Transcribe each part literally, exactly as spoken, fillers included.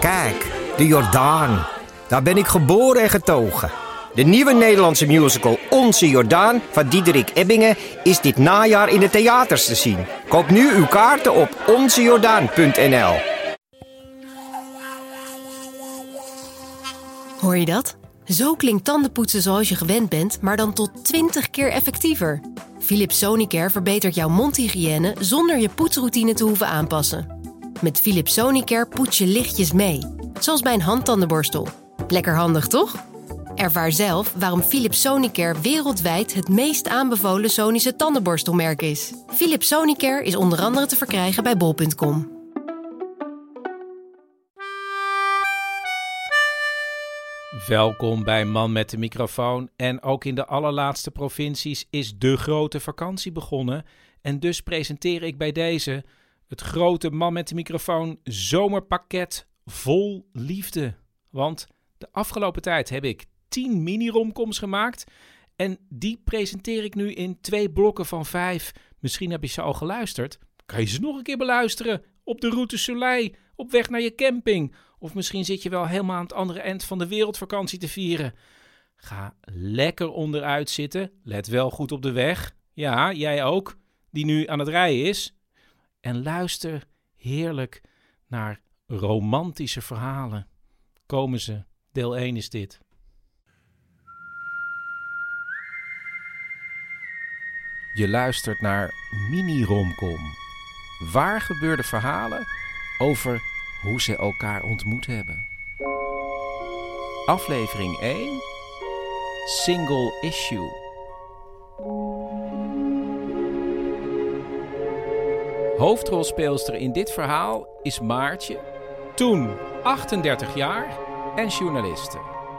Kijk, de Jordaan. Daar ben ik geboren en getogen. De nieuwe Nederlandse musical Onze Jordaan van Diederik Ebbingen is dit najaar in de theaters te zien. Koop nu uw kaarten op onze jordaan punt n l. Hoor je dat? Zo klinkt tandenpoetsen zoals je gewend bent, maar dan tot twintig keer effectiever. Philips Sonicare verbetert jouw mondhygiëne zonder je poetsroutine te hoeven aanpassen. Met Philips Sonicare poets je lichtjes mee, zoals bij een handtandenborstel. Lekker handig, toch? Ervaar zelf waarom Philips Sonicare wereldwijd het meest aanbevolen Sonische tandenborstelmerk is. Philips Sonicare is onder andere te verkrijgen bij bol punt com. Welkom bij Man met de microfoon. En ook in de allerlaatste provincies is de grote vakantie begonnen. En dus presenteer ik bij deze het grote Man met de microfoon zomerpakket vol liefde. Want de afgelopen tijd heb ik tien mini-romcoms gemaakt. En die presenteer ik nu in twee blokken van vijf. Misschien heb je ze al geluisterd. Kan je ze nog een keer beluisteren? Op de Route Soleil, op weg naar je camping. Of misschien zit je wel helemaal aan het andere eind van de wereldvakantie te vieren. Ga lekker onderuit zitten. Let wel goed op de weg. Ja, jij ook, die nu aan het rijden is. En luister heerlijk naar romantische verhalen. Komen ze. Deel één is dit. Je luistert naar Mini-romcom. Waar gebeurde verhalen over hoe ze elkaar ontmoet hebben. Aflevering één. Single Issue. Hoofdrolspeelster in dit verhaal is Maartje, toen achtendertig jaar en journaliste.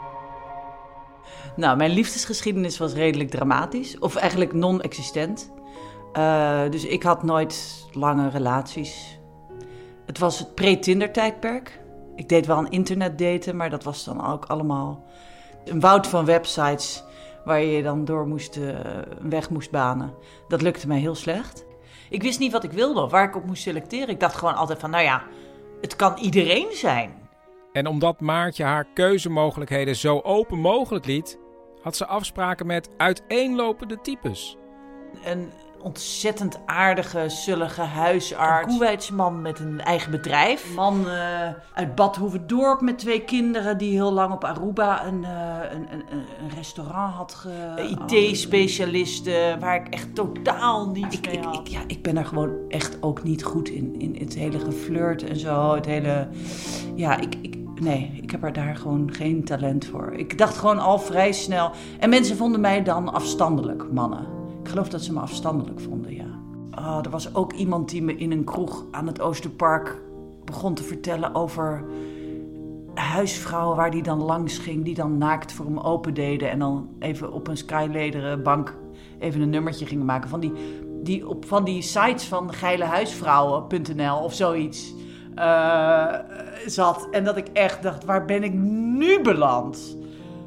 Nou, mijn liefdesgeschiedenis was redelijk dramatisch, of eigenlijk non-existent. Uh, dus ik had nooit lange relaties. Het was het pre-Tinder-tijdperk. Ik deed wel een internetdaten, maar dat was dan ook allemaal een woud van websites waar je dan door moest, uh, een weg moest banen. Dat lukte mij heel slecht. Ik wist niet wat ik wilde of waar ik op moest selecteren. Ik dacht gewoon altijd van, nou ja, het kan iedereen zijn. En omdat Maartje haar keuzemogelijkheden zo open mogelijk liet, had ze afspraken met uiteenlopende types. Een ontzettend aardige, zullige huisarts. Een Koeweidsman met een eigen bedrijf. Een man uh, uit Bad Hoeverdorp met twee kinderen die heel lang op Aruba een, uh, een, een, een restaurant had ge... I T-specialisten waar ik echt totaal niets ik, mee had. Ik, ik, ja, ik ben er gewoon echt ook niet goed in. In het hele geflirt en zo. Het hele... Ja, ik... ik Nee, ik heb er daar gewoon geen talent voor. Ik dacht gewoon al vrij snel... En mensen vonden mij dan afstandelijk, mannen. Ik geloof dat ze me afstandelijk vonden, ja. Oh, er was ook iemand die me in een kroeg aan het Oosterpark begon te vertellen over huisvrouwen waar die dan langs ging, die dan naakt voor hem open deden en dan even op een skylederen bank even een nummertje gingen maken. Van die, die op van die sites van geilehuisvrouwen punt n l of zoiets uh, zat. En dat ik echt dacht, waar ben ik nu beland?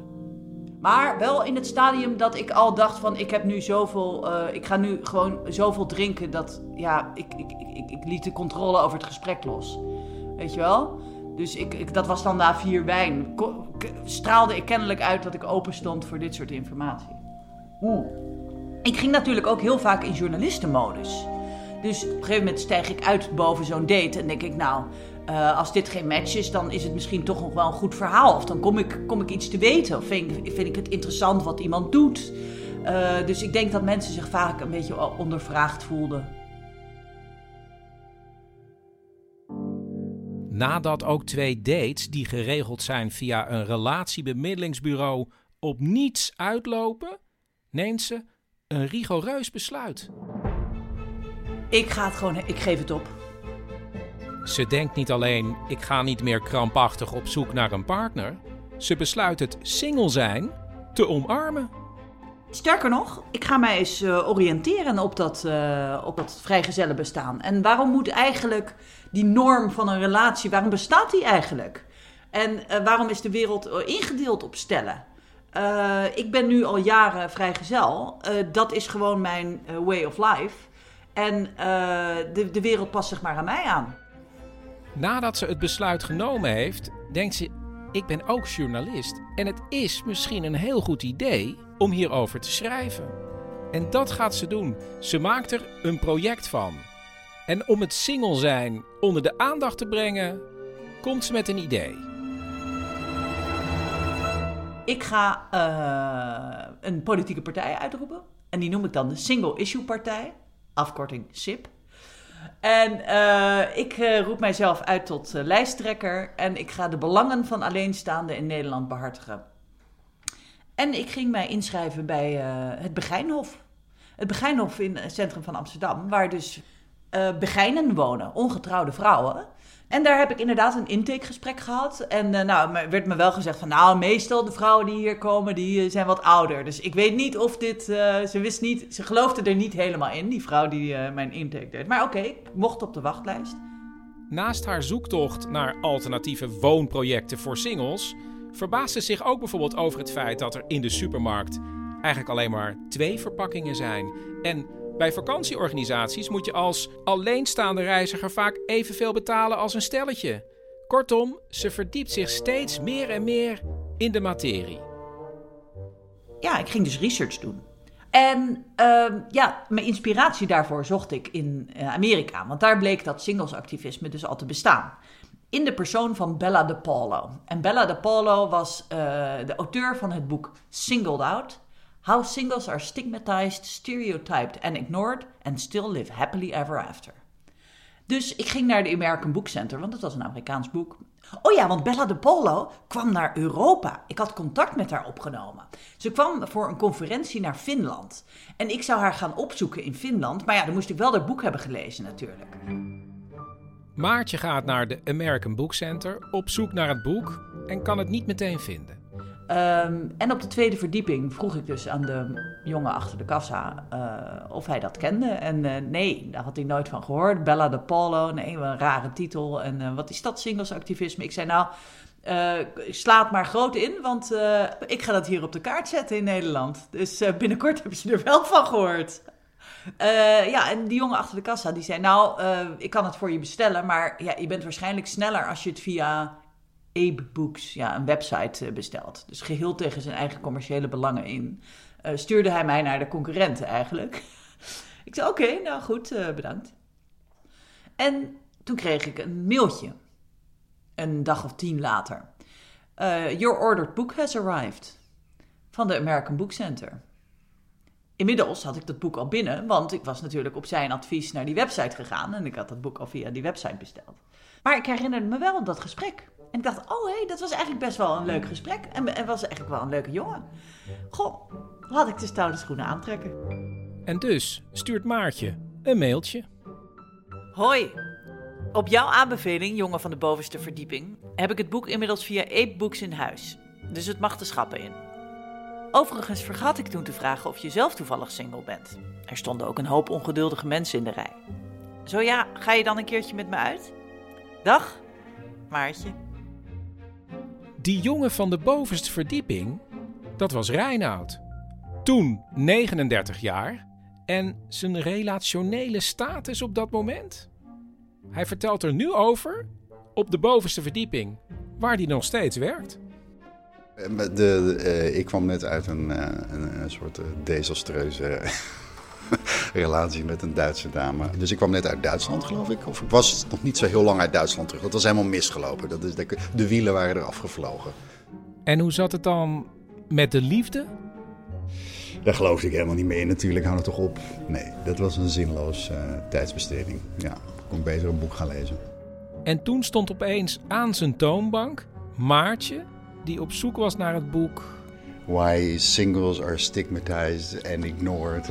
Maar wel in het stadium dat ik al dacht van, ik heb nu zoveel, uh, ik ga nu gewoon zoveel drinken dat, ja, ik, ik, ik, ik liet de controle over het gesprek los. Weet je wel? Dus ik, ik, dat was dan na vier wijn. Ko- k- straalde ik kennelijk uit dat ik open stond voor dit soort informatie. Oeh. Ik ging natuurlijk ook heel vaak in journalistenmodus. Dus op een gegeven moment stijg ik uit boven zo'n date en denk ik, nou... Uh, als dit geen match is, dan is het misschien toch nog wel een goed verhaal. Of dan kom ik, kom ik iets te weten. Of vind ik, vind ik het interessant wat iemand doet. Uh, dus ik denk dat mensen zich vaak een beetje ondervraagd voelden. Nadat ook twee dates die geregeld zijn via een relatiebemiddelingsbureau op niets uitlopen, neemt ze een rigoureus besluit. Ik ga het gewoon, ik geef het op. Ze denkt niet alleen, ik ga niet meer krampachtig op zoek naar een partner. Ze besluit het single zijn te omarmen. Sterker nog, ik ga mij eens uh, oriënteren op dat, uh, op dat vrijgezellenbestaan. En waarom moet eigenlijk die norm van een relatie, waarom bestaat die eigenlijk? En uh, waarom is de wereld uh, ingedeeld op stellen? Uh, ik ben nu al jaren vrijgezel. Uh, dat is gewoon mijn uh, way of life. En uh, de, de wereld past zich maar aan mij aan. Nadat ze het besluit genomen heeft, denkt ze: ik ben ook journalist en het is misschien een heel goed idee om hierover te schrijven. En dat gaat ze doen. Ze maakt er een project van. En om het single zijn onder de aandacht te brengen, komt ze met een idee. Ik ga uh, een politieke partij uitroepen. En die noem ik dan de Single Issue Partij. Afkorting S I P. En uh, ik uh, roep mijzelf uit tot uh, lijsttrekker. En ik ga de belangen van alleenstaanden in Nederland behartigen. En ik ging mij inschrijven bij uh, het Begijnhof. Het Begijnhof in het centrum van Amsterdam. Waar dus uh, Begijnen wonen, ongetrouwde vrouwen. En daar heb ik inderdaad een intakegesprek gehad. En uh, nou, werd me wel gezegd van... nou, meestal de vrouwen die hier komen, die uh, zijn wat ouder. Dus ik weet niet of dit... Uh, ze wist niet... Ze geloofde er niet helemaal in, die vrouw die uh, mijn intake deed. Maar oké, okay, ik mocht op de wachtlijst. Naast haar zoektocht naar alternatieve woonprojecten voor singles... verbaast ze zich ook bijvoorbeeld over het feit dat er in de supermarkt... eigenlijk alleen maar twee verpakkingen zijn. En... bij vakantieorganisaties moet je als alleenstaande reiziger vaak evenveel betalen als een stelletje. Kortom, ze verdiept zich steeds meer en meer in de materie. Ja, ik ging dus research doen. En uh, ja, mijn inspiratie daarvoor zocht ik in uh, Amerika. Want daar bleek dat singlesactivisme dus al te bestaan. In de persoon van Bella DePaulo. En Bella DePaulo was uh, de auteur van het boek Singled Out... How Singles Are Stigmatized, Stereotyped and Ignored and Still Live Happily Ever After. Dus ik ging naar de American Book Center, want het was een Amerikaans boek. Oh ja, want Bella DePaulo kwam naar Europa. Ik had contact met haar opgenomen. Ze kwam voor een conferentie naar Finland. En ik zou haar gaan opzoeken in Finland. Maar ja, dan moest ik wel haar boek hebben gelezen natuurlijk. Maartje gaat naar de American Book Center op zoek naar het boek en kan het niet meteen vinden. Um, en op de tweede verdieping vroeg ik dus aan de jongen achter de kassa uh, of hij dat kende. En uh, nee, daar had hij nooit van gehoord. Bella DePaulo, nee, een rare titel. En uh, wat is dat singlesactivisme? Ik zei nou, uh, sla het maar groot in, want uh, ik ga dat hier op de kaart zetten in Nederland. Dus uh, binnenkort hebben ze er wel van gehoord. Uh, ja, en die jongen achter de kassa die zei nou, uh, ik kan het voor je bestellen, maar ja, je bent waarschijnlijk sneller als je het via... Abe Books, ja, een website besteld. Dus geheel tegen zijn eigen commerciële belangen in. Uh, stuurde hij mij naar de concurrenten eigenlijk. Ik zei, oké, okay, nou goed, uh, bedankt. En toen kreeg ik een mailtje. Een dag of tien later. Uh, Your ordered book has arrived. Van de American Book Center. Inmiddels had ik dat boek al binnen, want ik was natuurlijk op zijn advies naar die website gegaan. En ik had dat boek al via die website besteld. Maar ik herinnerde me wel dat gesprek. En ik dacht, oh hé, hey, dat was eigenlijk best wel een leuk gesprek. En, en was eigenlijk wel een leuke jongen. Goh, laat ik de stoute schoenen aantrekken. En dus stuurt Maartje een mailtje. Hoi, op jouw aanbeveling, jongen van de bovenste verdieping... heb ik het boek inmiddels via Abe Books in huis. Dus het mag de schappen in. Overigens vergat ik toen te vragen of je zelf toevallig single bent. Er stonden ook een hoop ongeduldige mensen in de rij. Zo ja, ga je dan een keertje met me uit? Dag, Maartje. Die jongen van de bovenste verdieping, dat was Reinoud. Toen negenendertig jaar en zijn relationele status op dat moment? Hij vertelt er nu over op de bovenste verdieping, waar hij nog steeds werkt. De, de, uh, ik kwam net uit een, uh, een, een soort uh, desastreuze relatie met een Duitse dame. Dus ik kwam net uit Duitsland, geloof ik. Of ik was nog niet zo heel lang uit Duitsland terug. Dat was helemaal misgelopen. Dat is, de, de wielen waren er afgevlogen. En hoe zat het dan met de liefde? Daar geloofde ik helemaal niet meer in natuurlijk. Hou het toch op. Nee, dat was een zinloos uh, tijdsbesteding. Ja, ik kon beter een boek gaan lezen. En toen stond opeens aan zijn toonbank Maartje, die op zoek was naar het boek Why Singles Are Stigmatized and Ignored.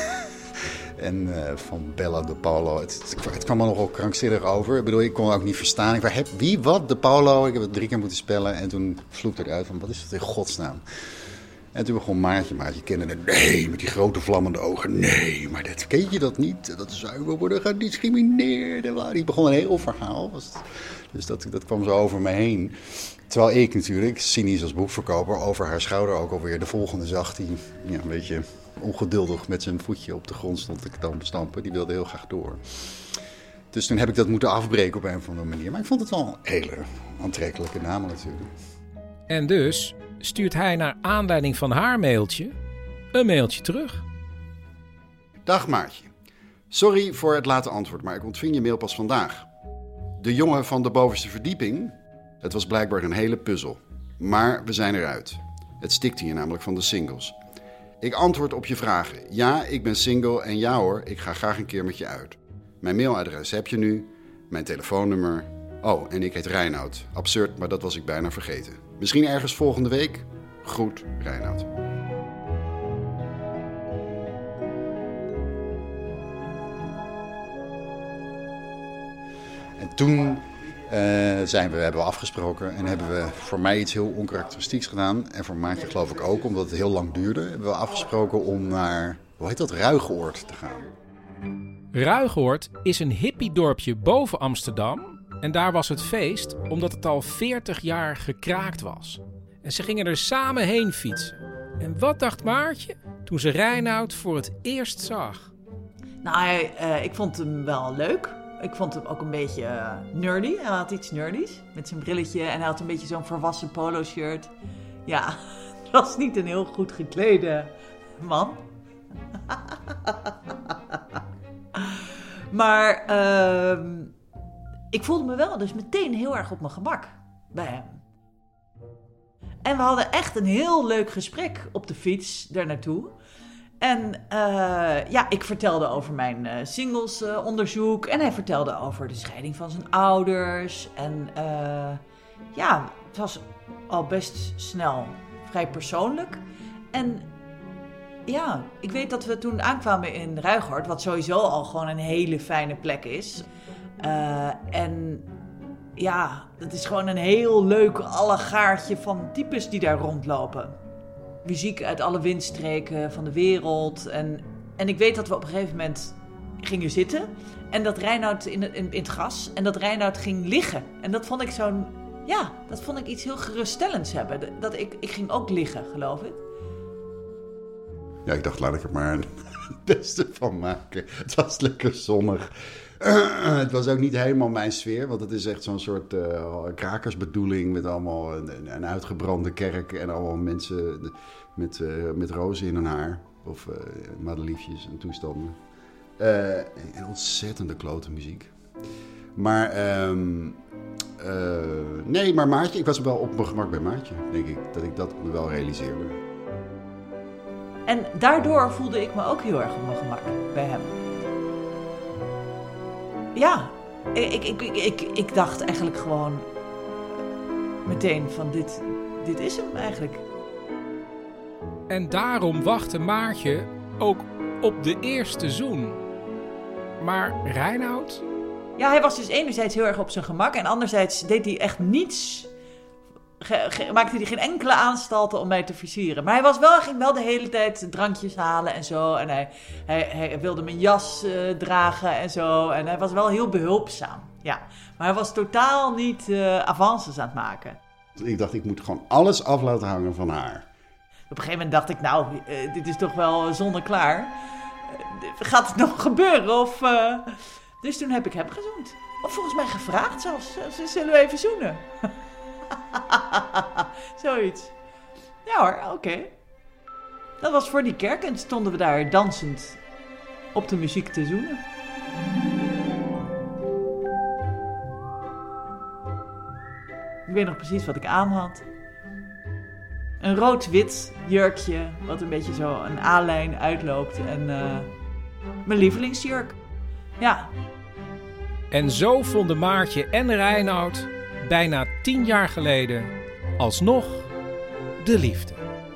En uh, van Bella DePaulo. Het, het, het kwam er nogal krankzinnig over. Ik bedoel, ik kon ook niet verstaan. Ik dacht, heb, wie, wat, DePaulo? Ik heb het drie keer moeten spellen. En toen vloekte het uit van, wat is dat in godsnaam? En toen begon Maartje, Maartje kende het. Nee, met die grote vlammende ogen. Nee, maar dat, ken je dat niet? Dat zou we worden gediscrimineerd. Die begon een heel verhaal. Dus dat, dat kwam zo over me heen. Terwijl ik natuurlijk, cynisch als boekverkoper, over haar schouder ook alweer de volgende zag. Die ja, een beetje ongeduldig met zijn voetje op de grond stond te stampen. Die wilde heel graag door. Dus toen heb ik dat moeten afbreken op een of andere manier. Maar ik vond het wel een hele aantrekkelijke naam natuurlijk. En dus stuurt hij naar aanleiding van haar mailtje een mailtje terug. Dag Maartje. Sorry voor het late antwoord, maar ik ontving je mail pas vandaag. De jongen van de bovenste verdieping, het was blijkbaar een hele puzzel. Maar we zijn eruit. Het stikt hier namelijk van de singles. Ik antwoord op je vragen. Ja, ik ben single en ja hoor, ik ga graag een keer met je uit. Mijn mailadres heb je nu, mijn telefoonnummer. Oh, en ik heet Reinoud. Absurd, maar dat was ik bijna vergeten. Misschien ergens volgende week? Groet, Reinoud. En toen uh, zijn we, hebben we afgesproken en hebben we voor mij iets heel onkarakteristieks gedaan. En voor Maartje geloof ik ook, omdat het heel lang duurde, hebben we afgesproken om naar, hoe heet dat, Ruigoord te gaan. Ruigoord is een hippiedorpje boven Amsterdam. En daar was het feest omdat het al veertig jaar gekraakt was. En ze gingen er samen heen fietsen. En wat dacht Maartje toen ze Reinoud voor het eerst zag? Nou, hij, uh, ik vond hem wel leuk. Ik vond hem ook een beetje uh, nerdy. Hij had iets nerdies met zijn brilletje en hij had een beetje zo'n volwassen polo shirt. Ja, het was niet een heel goed geklede man. Maar uh, ik voelde me wel dus meteen heel erg op mijn gemak bij hem. En we hadden echt een heel leuk gesprek op de fiets daar naartoe. En uh, ja, ik vertelde over mijn uh, singlesonderzoek. Uh, en hij vertelde over de scheiding van zijn ouders. En uh, ja, het was al best snel vrij persoonlijk. En ja, ik weet dat we toen aankwamen in Ruigoord, wat sowieso al gewoon een hele fijne plek is. Uh, en ja, het is gewoon een heel leuk allegaartje van types die daar rondlopen. Muziek uit alle windstreken van de wereld. En, en ik weet dat we op een gegeven moment gingen zitten. En dat Reinoud in, in, in het gras. En dat Reinoud ging liggen. En dat vond ik zo'n... Ja, dat vond ik iets heel geruststellends hebben. Dat ik, ik ging ook liggen, geloof ik. Ja, ik dacht, laat ik er maar het beste van maken. Het was lekker zonnig. Het was ook niet helemaal mijn sfeer, want het is echt zo'n soort uh, krakersbedoeling met allemaal een, een uitgebrande kerk en allemaal mensen met, uh, met rozen in hun haar. Of uh, madeliefjes en toestanden. Uh, en ontzettende klote muziek. Maar, um, uh, nee, maar Maartje, ik was wel op mijn gemak bij Maartje, denk ik. Dat ik dat me wel realiseerde. En daardoor voelde ik me ook heel erg op mijn gemak bij hem. Ja, ik, ik, ik, ik, ik dacht eigenlijk gewoon meteen van dit, dit is hem eigenlijk. En daarom wachtte Maartje ook op de eerste zoen. Maar Reinoud? Ja, hij was dus enerzijds heel erg op zijn gemak en anderzijds deed hij echt niets. Ge, ge, maakte hij geen enkele aanstalten om mij te versieren. Maar hij was wel, ging wel de hele tijd drankjes halen en zo. En hij, hij, hij wilde mijn jas uh, dragen en zo. En hij was wel heel behulpzaam. Ja. Maar hij was totaal niet uh, avances aan het maken. Ik dacht, ik moet gewoon alles af laten hangen van haar. Op een gegeven moment dacht ik, nou, uh, dit is toch wel zonneklaar. Uh, gaat het nog gebeuren? Of, uh... Dus toen heb ik hem gezoend. Of volgens mij gevraagd zelfs. Zullen we even zoenen? Zoiets. Ja hoor, oké. Okay. Dat was voor die kerk en stonden we daar dansend op de muziek te zoenen. Ik weet nog precies wat ik aan had. Een rood-wit jurkje, wat een beetje zo een A-lijn uitloopt. En uh, mijn lievelingsjurk. Ja. En zo vonden Maartje en Reinoud bijna tien jaar geleden alsnog de liefde.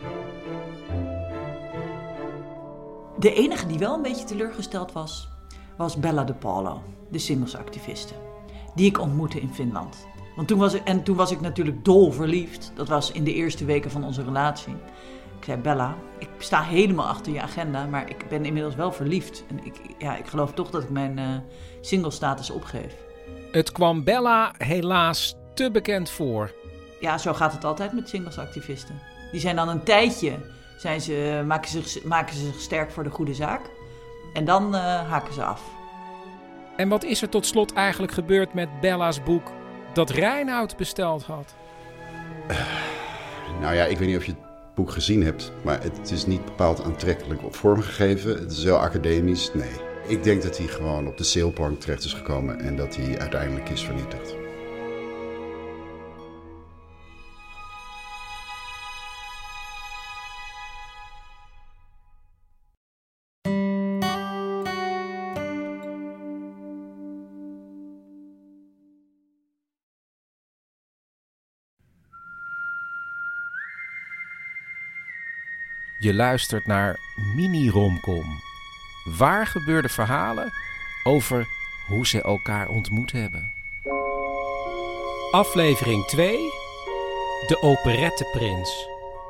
De enige die wel een beetje teleurgesteld was, was Bella de Paulo, de singlesactiviste. Die ik ontmoette in Finland. Want toen was ik, en toen was ik natuurlijk dol verliefd. Dat was in de eerste weken van onze relatie. Ik zei, Bella, ik sta helemaal achter je agenda, maar ik ben inmiddels wel verliefd. En ik, ja, ik geloof toch dat ik mijn uh, singlestatus opgeef. Het kwam Bella helaas te bekend voor. Ja, zo gaat het altijd met singlesactivisten. Die zijn dan een tijdje, zijn ze, maken, ze, maken ze zich sterk voor de goede zaak. En dan uh, haken ze af. En wat is er tot slot eigenlijk gebeurd met Bella's boek dat Reinoud besteld had? Uh, nou ja, ik weet niet of je het boek gezien hebt, maar het is niet bepaald aantrekkelijk op vormgegeven. Het is wel academisch, nee. Ik denk dat hij gewoon op de sailplank terecht is gekomen en dat hij uiteindelijk is vernietigd. Je luistert naar Mini-Romcom. Waar gebeurde verhalen over hoe ze elkaar ontmoet hebben. Aflevering twee. De Operetteprins.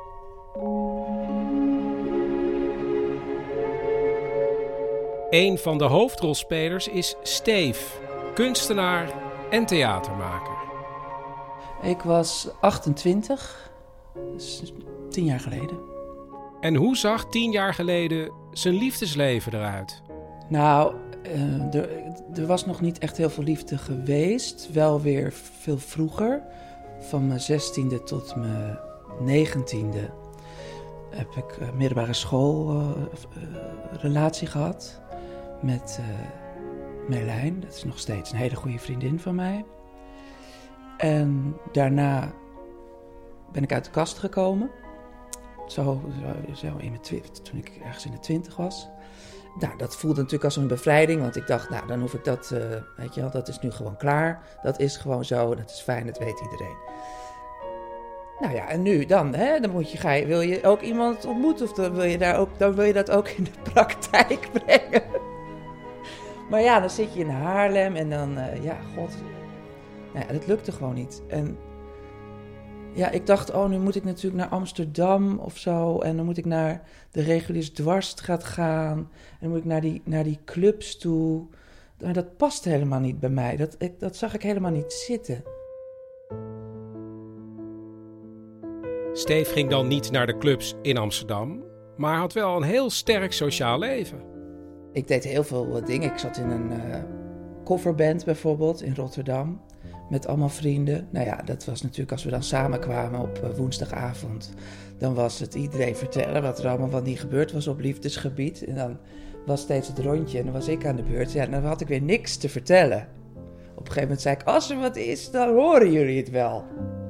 Een van de hoofdrolspelers is Steef, kunstenaar en theatermaker. Ik was achtentwintig, dus tien jaar geleden. En hoe zag tien jaar geleden zijn liefdesleven eruit? Nou, uh, er, er was nog niet echt heel veel liefde geweest. Wel weer veel vroeger. Van mijn zestiende tot mijn negentiende heb ik een middelbare school uh, uh, relatie gehad met uh, Merlijn. Dat is nog steeds een hele goede vriendin van mij. En daarna ben ik uit de kast gekomen. Zo, zo, zo in mijn twi- toen ik ergens in de twintig was. Nou, dat voelde natuurlijk als een bevrijding, want ik dacht, nou, dan hoef ik dat, uh, weet je wel, dat is nu gewoon klaar. Dat is gewoon zo, dat is fijn, dat weet iedereen. Nou ja, en nu dan, hè, dan moet je, ga je, wil je ook iemand ontmoeten of dan wil je, daar ook, dan wil je dat ook in de praktijk brengen. Maar ja, dan zit je in Haarlem en dan, uh, ja, god, nou ja, dat lukte gewoon niet. En ja, ik dacht, oh, nu moet ik natuurlijk naar Amsterdam of zo. En dan moet ik naar de Reguliers Dwarsstraat gaan. En dan moet ik naar die, naar die clubs toe. Maar dat past helemaal niet bij mij. Dat, ik, dat zag ik helemaal niet zitten. Steef ging dan niet naar de clubs in Amsterdam, maar had wel een heel sterk sociaal leven. Ik deed heel veel dingen. Ik zat in een uh, coverband bijvoorbeeld in Rotterdam. Met allemaal vrienden. Nou ja, dat was natuurlijk als we dan samenkwamen op uh, woensdagavond. Dan was het iedereen vertellen wat er allemaal van die gebeurd was op liefdesgebied. En dan was steeds het rondje en dan was ik aan de beurt. Ja, dan had ik weer niks te vertellen. Op een gegeven moment zei ik, als er wat is, dan horen jullie het wel.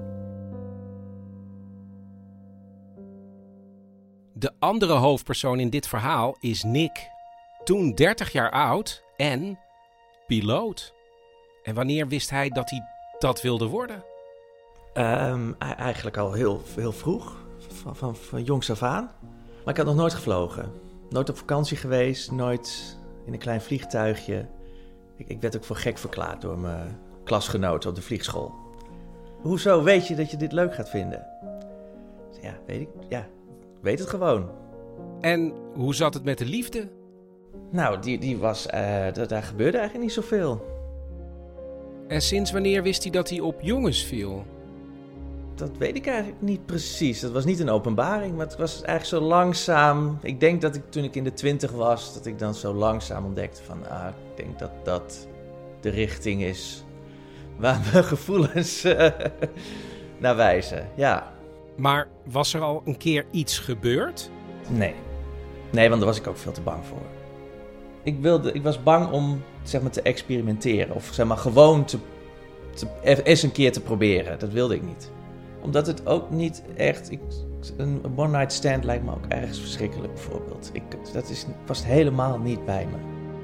De andere hoofdpersoon in dit verhaal is Nick. Toen dertig jaar oud en piloot. En wanneer wist hij dat hij dat wilde worden? Um, eigenlijk al heel, heel vroeg, van, van, van jongs af aan. Maar ik had nog nooit gevlogen. Nooit op vakantie geweest, nooit in een klein vliegtuigje. Ik, ik werd ook voor gek verklaard door mijn klasgenoten op de vliegschool. Hoezo weet je dat je dit leuk gaat vinden? Ja, weet ik. Ja, ik weet het gewoon. En hoe zat het met de liefde? Nou, die, die was, uh, daar, daar gebeurde eigenlijk niet zoveel. En sinds wanneer wist hij dat hij op jongens viel? Dat weet ik eigenlijk niet precies. Dat was niet een openbaring, maar het was eigenlijk zo langzaam. Ik denk dat ik toen ik in de twintig was, dat ik dan zo langzaam ontdekte van, ah, ik denk dat dat de richting is waar mijn gevoelens uh, naar wijzen. Ja. Maar was er al een keer iets gebeurd? Nee. Nee, want daar was ik ook veel te bang voor. Ik, wilde, ik was bang om, zeg maar, te experimenteren. Of zeg maar gewoon te, te, eens een keer te proberen. Dat wilde ik niet. Omdat het ook niet echt... Ik, een one night stand lijkt me ook ergens verschrikkelijk bijvoorbeeld. Ik, dat is, past helemaal niet bij me.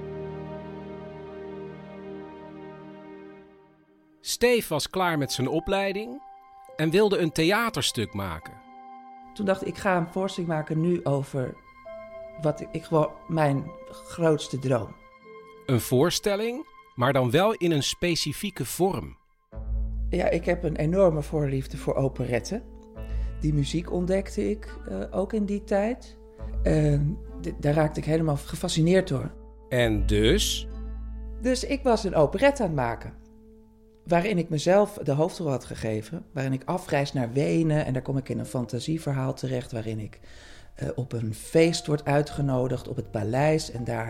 Steef was klaar met zijn opleiding en wilde een theaterstuk maken. Toen dacht ik, ik ga een voorstelling maken nu over wat ik, ik gewoon mijn grootste droom. Een voorstelling, maar dan wel in een specifieke vorm. Ja, ik heb een enorme voorliefde voor operetten. Die muziek ontdekte ik uh, ook in die tijd. Uh, d- daar raakte ik helemaal gefascineerd door. En dus? Dus ik was een operette aan het maken. Waarin ik mezelf de hoofdrol had gegeven. Waarin ik afreis naar Wenen. En daar kom ik in een fantasieverhaal terecht. Waarin ik uh, op een feest word uitgenodigd op het paleis. En daar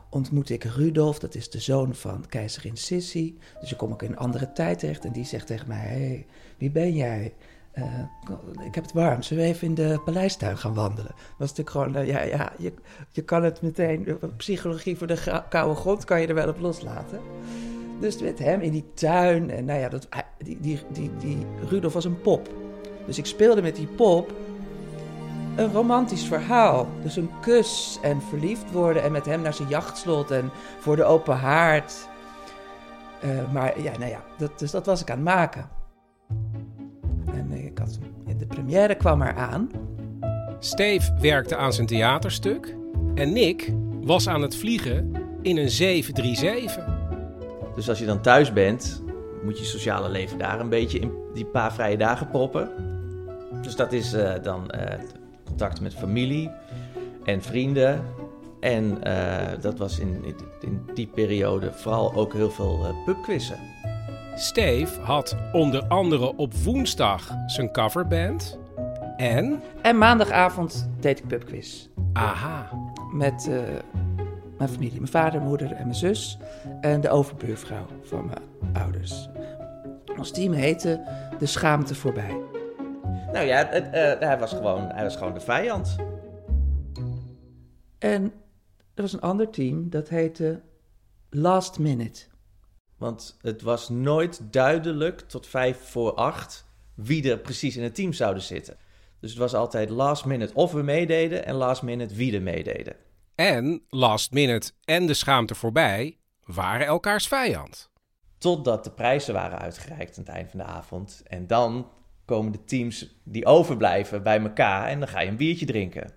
ontmoet ik Rudolf, dat is de zoon van keizerin Sissi. Dus ik kom ook in een andere tijd terecht en die zegt tegen mij, hé, hey, wie ben jij? Uh, ik heb het warm, zullen we even in de paleistuin gaan wandelen? Dat is natuurlijk gewoon, uh, ja, ja je, je kan het meteen, uh, psychologie voor de ga- koude grond kan je er wel op loslaten. Dus met hem in die tuin, en nou ja, dat, die, die, die, die Rudolf was een pop. Dus ik speelde met die pop een romantisch verhaal. Dus een kus en verliefd worden en met hem naar zijn jachtslot en voor de open haard. Uh, maar ja, nou ja, dat, dus dat was ik aan het maken. En ik had, de première kwam eraan. Steve werkte aan zijn theaterstuk en Nick was aan het vliegen in een zeven drie zeven. Dus als je dan thuis bent, moet je sociale leven daar een beetje in die paar vrije dagen proppen. Dus dat is uh, dan uh, contact met familie en vrienden. En uh, dat was in, in, in die periode vooral ook heel veel uh, pubquizzen. Steve had onder andere op woensdag zijn coverband en... En maandagavond deed ik pubquiz. Aha. Met uh, mijn familie, mijn vader, moeder en mijn zus en de overbuurvrouw van mijn ouders. Ons team heette De Schaamte Voorbij. Nou ja, het, uh, hij, was gewoon, hij was gewoon de vijand. En er was een ander team, dat heette Last Minute. Want het was nooit duidelijk tot vijf voor acht wie er precies in het team zouden zitten. Dus het was altijd last minute of we meededen en last minute wie er meededen. En last minute en De Schaamte Voorbij waren elkaars vijand. Totdat de prijzen waren uitgereikt aan het eind van de avond. En dan komen de teams die overblijven bij elkaar en dan ga je een biertje drinken.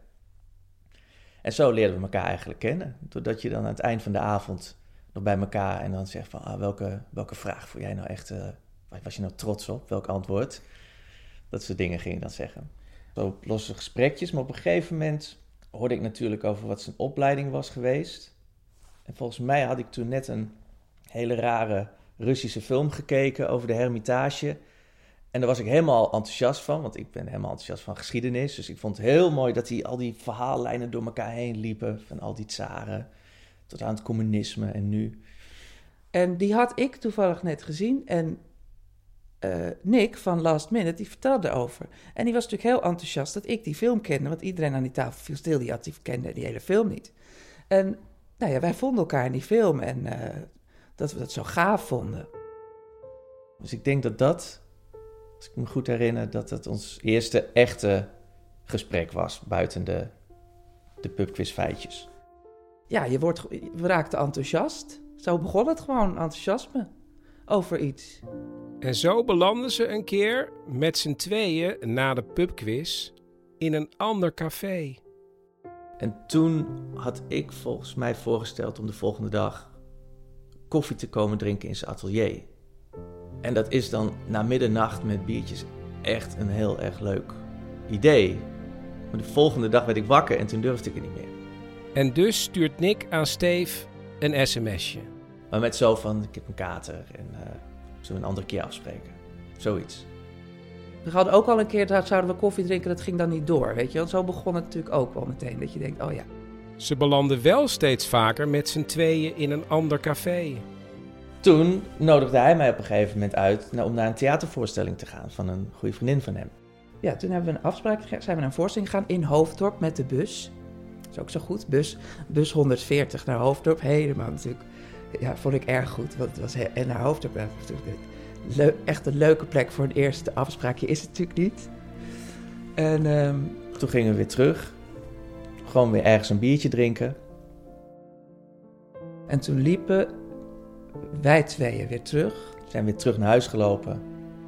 En zo leerden we elkaar eigenlijk kennen. Doordat je dan aan het eind van de avond nog bij elkaar en dan zegt van ah, welke, welke vraag vond jij nou echt, uh, was je nou trots op, welk antwoord? Dat soort dingen ging je dan zeggen. Zo losse gesprekjes, maar op een gegeven moment hoorde ik natuurlijk over wat zijn opleiding was geweest. En volgens mij had ik toen net een hele rare Russische film gekeken over de Hermitage. En daar was ik helemaal enthousiast van, want ik ben helemaal enthousiast van geschiedenis. Dus ik vond het heel mooi dat die, al die verhaallijnen door elkaar heen liepen, van al die tsaren tot aan het communisme en nu. En die had ik toevallig net gezien en uh, Nick van Last Minute, die vertelde erover. En die was natuurlijk heel enthousiast dat ik die film kende, want iedereen aan die tafel viel stil, die, had, die kende die hele film niet. En nou ja, wij vonden elkaar in die film en uh, dat we dat zo gaaf vonden. Dus ik denk dat dat, als ik me goed herinner, dat het ons eerste echte gesprek was buiten de, de pubquizfeitjes. Ja, je wordt, we raakten enthousiast. Zo begon het gewoon, enthousiasme over iets. En zo belanden ze een keer met z'n tweeën na de pubquiz in een ander café. En toen had ik volgens mij voorgesteld om de volgende dag koffie te komen drinken in zijn atelier. En dat is dan na middernacht met biertjes echt een heel erg leuk idee. Maar de volgende dag werd ik wakker en toen durfde ik het niet meer. En dus stuurt Nick aan Steve een sms'je. Maar met zo van, ik heb een kater en uh, zullen we een andere keer afspreken. Zoiets. We hadden ook al een keer, dat zouden we koffie drinken, dat ging dan niet door, weet je. Want zo begon het natuurlijk ook wel meteen, dat je denkt, oh ja. Ze belanden wel steeds vaker met z'n tweeën in een ander café. Toen nodigde hij mij op een gegeven moment uit om naar een theatervoorstelling te gaan van een goede vriendin van hem. Ja, toen hebben we een afspraak, zijn we naar een voorstelling gegaan in Hoofddorp met de bus. Dat is ook zo goed, bus, bus honderdveertig naar Hoofddorp, helemaal natuurlijk. Ja, vond ik erg goed, want het was he- en naar Hoofddorp, ja, le- echt een leuke plek voor een eerste afspraakje is het natuurlijk niet. En um... toen gingen we weer terug, gewoon weer ergens een biertje drinken. En toen liepen wij tweeën weer terug. Zijn weer terug naar huis gelopen.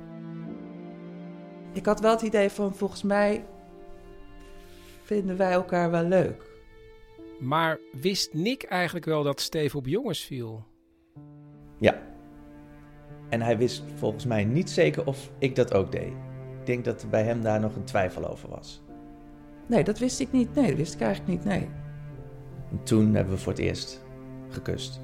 Ik had wel het idee van, volgens mij vinden wij elkaar wel leuk. Maar wist Nick eigenlijk wel dat Steve op jongens viel? Ja. En hij wist volgens mij niet zeker of ik dat ook deed. Ik denk dat er bij hem daar nog een twijfel over was. Nee, dat wist ik niet. Nee, dat wist ik eigenlijk niet, nee. En toen hebben we voor het eerst gekust.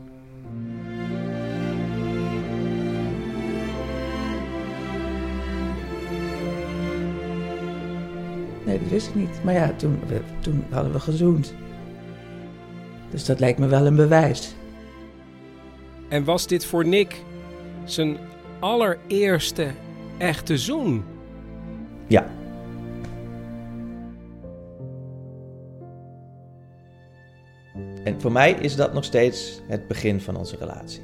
Nee, dat wist ik niet. Maar ja, toen, we, toen hadden we gezoend. Dus dat leek me wel een bewijs. En was dit voor Nick zijn allereerste echte zoen? Ja. En voor mij is dat nog steeds het begin van onze relatie.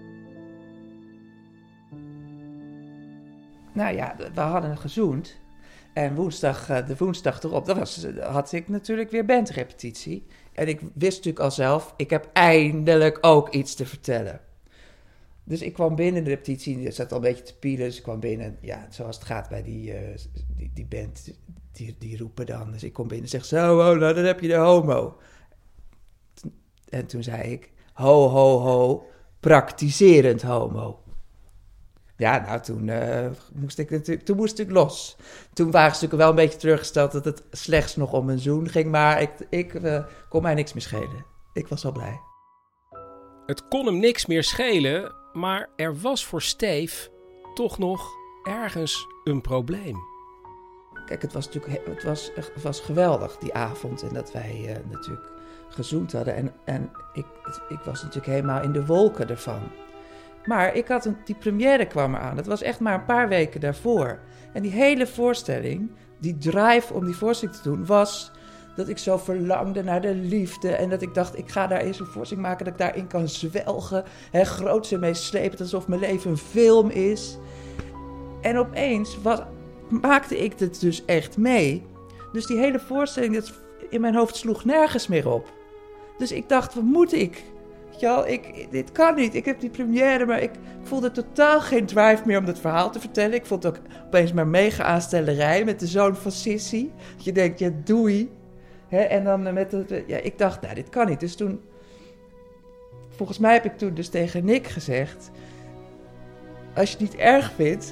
Nou ja, we hadden gezoend. En woensdag, de woensdag erop, dat was, had ik natuurlijk weer bandrepetitie. En ik wist natuurlijk al zelf, ik heb eindelijk ook iets te vertellen. Dus ik kwam binnen de repetitie, er zat al een beetje te pielen. Dus ik kwam binnen, ja, zoals het gaat bij die, uh, die, die band, die, die roepen dan. Dus ik kom binnen en zeg, zo, oh, nou, dan heb je de homo. En toen zei ik, ho, ho, ho, praktiserend homo. Ja, nou, toen, uh, moest ik natuurlijk, toen moest ik los. Toen waren ze natuurlijk wel een beetje teruggesteld dat het slechts nog om een zoen ging. Maar ik, ik uh, kon mij niks meer schelen. Ik was al blij. Het kon hem niks meer schelen, maar er was voor Steve toch nog ergens een probleem. Kijk, het was natuurlijk het was, het was geweldig die avond en dat wij uh, natuurlijk gezoend hadden. En, en ik, ik was natuurlijk helemaal in de wolken ervan. Maar ik had een, die première kwam eraan. Dat was echt maar een paar weken daarvoor. En die hele voorstelling, die drive om die voorstelling te doen, was dat ik zo verlangde naar de liefde. En dat ik dacht, ik ga daar eens een voorstelling maken dat ik daarin kan zwelgen. Hè, groots en meeslepend, alsof mijn leven een film is. En opeens was, maakte ik het dus echt mee. Dus die hele voorstelling, dat in mijn hoofd sloeg nergens meer op. Dus ik dacht, wat moet ik? Ja, ik, dit kan niet. Ik heb die première, maar ik voelde totaal geen drive meer om dat verhaal te vertellen. Ik vond het ook opeens maar mega aanstellerij met de zoon van Sissy. Dat je denkt, ja, doei. Hè, en dan met het, ja, ik dacht, nou, dit kan niet. Dus toen, volgens mij heb ik toen dus tegen Nick gezegd, als je het niet erg vindt,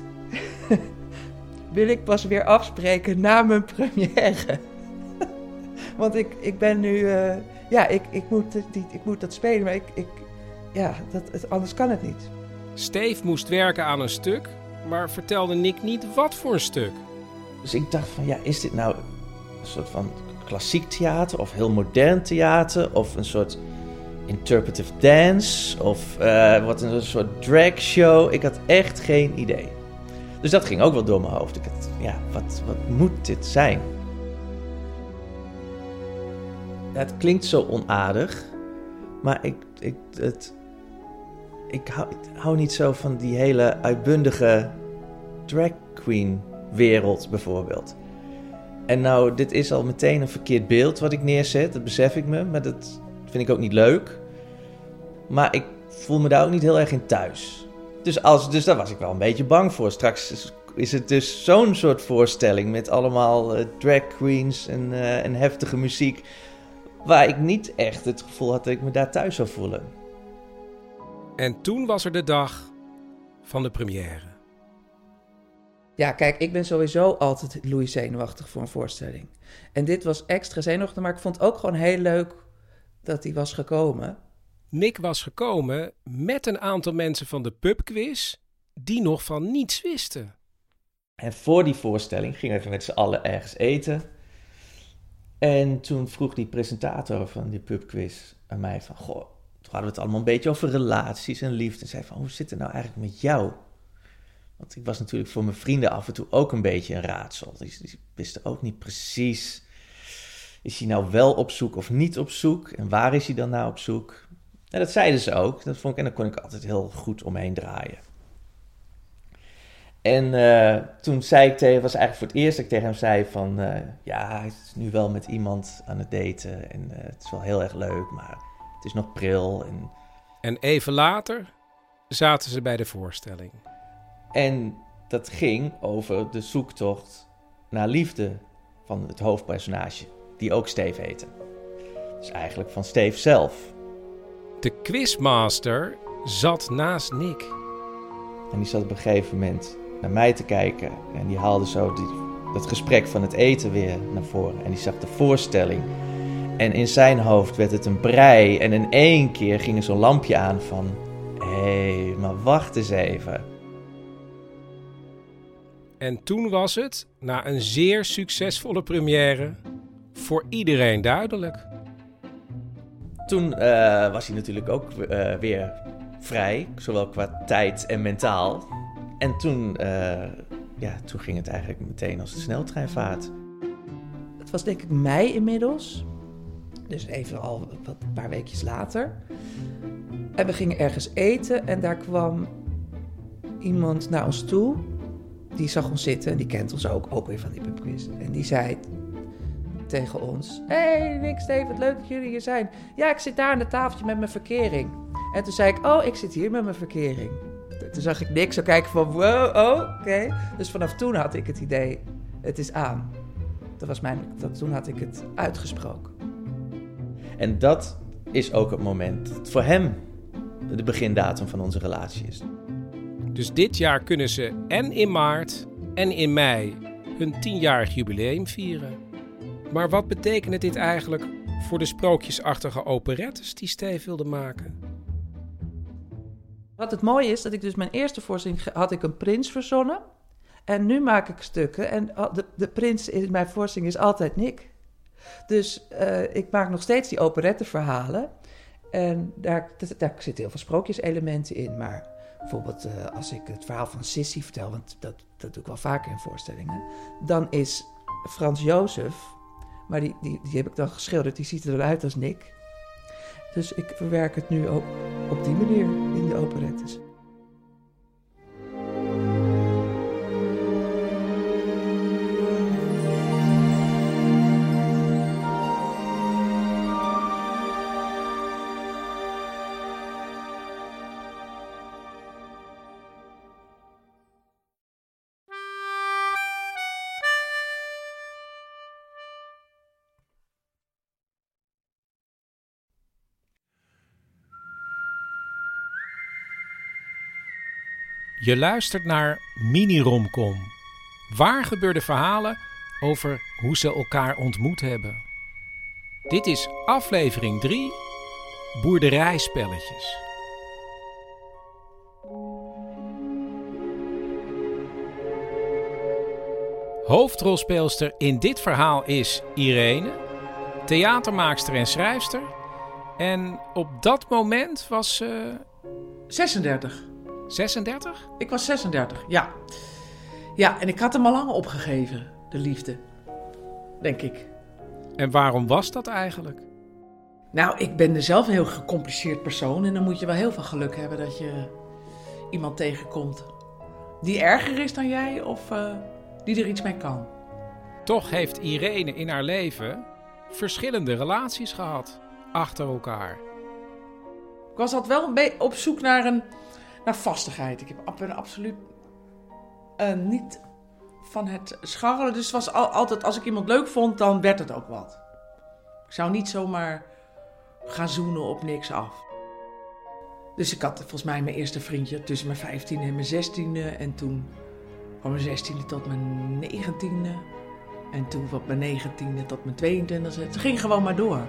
wil ik pas weer afspreken na mijn première. Want ik, ik ben nu... Uh, ja, ik, ik, moet, die, ik moet dat spelen, maar ik, ik, ja, dat, het, anders kan het niet. Steve moest werken aan een stuk, maar vertelde Nick niet wat voor een stuk. Dus ik dacht van, ja, is dit nou een soort van klassiek theater of heel modern theater of een soort interpretive dance of uh, wat een soort drag show? Ik had echt geen idee. Dus dat ging ook wel door mijn hoofd. Ik had, ja, wat, wat moet dit zijn? Ja, het klinkt zo onaardig, maar ik, ik, het, ik, hou, ik hou niet zo van die hele uitbundige drag queen wereld bijvoorbeeld. En nou, dit is al meteen een verkeerd beeld wat ik neerzet, dat besef ik me, maar dat vind ik ook niet leuk. Maar ik voel me daar ook niet heel erg in thuis. Dus, als, dus daar was ik wel een beetje bang voor. Straks is het dus zo'n soort voorstelling met allemaal uh, drag queens en, uh, en heftige muziek, waar ik niet echt het gevoel had dat ik me daar thuis zou voelen. En toen was er de dag van de première. Ja, kijk, ik ben sowieso altijd Louis zenuwachtig voor een voorstelling. En dit was extra zenuwachtig, maar ik vond het ook gewoon heel leuk dat hij was gekomen. Nick was gekomen met een aantal mensen van de pubquiz die nog van niets wisten. En voor die voorstelling gingen we met z'n allen ergens eten. En toen vroeg die presentator van die pubquiz aan mij van, goh, toen hadden we het allemaal een beetje over relaties en liefde. En zei van, hoe zit het nou eigenlijk met jou? Want ik was natuurlijk voor mijn vrienden af en toe ook een beetje een raadsel. Die, die wisten ook niet precies, is hij nou wel op zoek of niet op zoek? En waar is hij dan nou op zoek? En dat zeiden ze ook. Dat vond ik, en daar kon ik altijd heel goed omheen draaien. En uh, toen zei ik tegen, was eigenlijk voor het eerst dat ik tegen hem zei van, uh, ja, hij is nu wel met iemand aan het daten en uh, het is wel heel erg leuk, maar het is nog pril. En, en even later zaten ze bij de voorstelling. En dat ging over de zoektocht naar liefde van het hoofdpersonage, die ook Steve heette. Dus eigenlijk van Steve zelf. De quizmaster zat naast Nick. En die zat op een gegeven moment naar mij te kijken. En die haalde zo die, dat gesprek van het eten weer naar voren. En die zag de voorstelling. En in zijn hoofd werd het een brei. En in één keer ging er zo'n lampje aan van, hé, hey, maar wacht eens even. En toen was het, na een zeer succesvolle première, voor iedereen duidelijk. Toen uh, was hij natuurlijk ook uh, weer vrij, zowel qua tijd en mentaal. En toen, uh, ja, toen ging het eigenlijk meteen als de sneltreinvaart. Het was denk ik mei inmiddels. Dus even al wat, een paar weekjes later. En we gingen ergens eten en daar kwam iemand naar ons toe. Die zag ons zitten en die kent ons ook, ook weer van die pubquiz. En die zei tegen ons: hey Nick, Steven, wat leuk dat jullie hier zijn. Ja, ik zit daar aan het tafeltje met mijn verkering. En toen zei ik: oh, ik zit hier met mijn verkering. Toen zag ik Nick zo kijken van: wow, oh, oké. Okay. Dus vanaf toen had ik het idee, het is aan. Dat was mijn, dat, toen had ik het uitgesproken. En dat is ook het moment dat voor hem de begindatum van onze relatie is. Dus dit jaar kunnen ze en in maart en in mei hun tienjarig jubileum vieren. Maar wat betekende dit eigenlijk voor de sprookjesachtige operettes die Steve wilde maken? Wat het mooie is, dat ik dus mijn eerste voorstelling had ik een prins verzonnen. En nu maak ik stukken en de, de prins in mijn voorstelling is altijd Nick. Dus uh, ik maak nog steeds die operetteverhalen. En daar, daar zitten heel veel sprookjeselementen in. Maar bijvoorbeeld uh, als ik het verhaal van Sissy vertel, want dat, dat doe ik wel vaker in voorstellingen. Dan is Frans Jozef, maar die, die, die heb ik dan geschilderd, die ziet eruit als Nick. Dus ik verwerk het nu ook op die manier in de operettes. Je luistert naar Mini-Romcom. Waar gebeurde verhalen over hoe ze elkaar ontmoet hebben. Dit is aflevering drie, Boerderijspelletjes. Hoofdrolspeelster in dit verhaal is Irene, theatermaakster en schrijfster. En op dat moment was ze... zesendertig. zesendertig? Ik was zesendertig, ja. Ja, en ik had hem al lang opgegeven, de liefde. Denk ik. En waarom was dat eigenlijk? Nou, ik ben zelf een heel gecompliceerd persoon. En dan moet je wel heel veel geluk hebben dat je iemand tegenkomt die erger is dan jij of uh, die er iets mee kan. Toch heeft Irene in haar leven verschillende relaties gehad achter elkaar. Ik was altijd wel een beetje op zoek naar een naar vastigheid. Ik heb ben absoluut uh, niet van het scharrelen. Dus het was al, altijd, als ik iemand leuk vond, dan werd het ook wat. Ik zou niet zomaar gaan zoenen op niks af. Dus ik had volgens mij mijn eerste vriendje tussen mijn vijftiende en mijn zestiende. En toen van mijn zestiende tot mijn negentiende. En toen van mijn negentiende tot mijn tweeëntwintigste. Het ging gewoon maar door.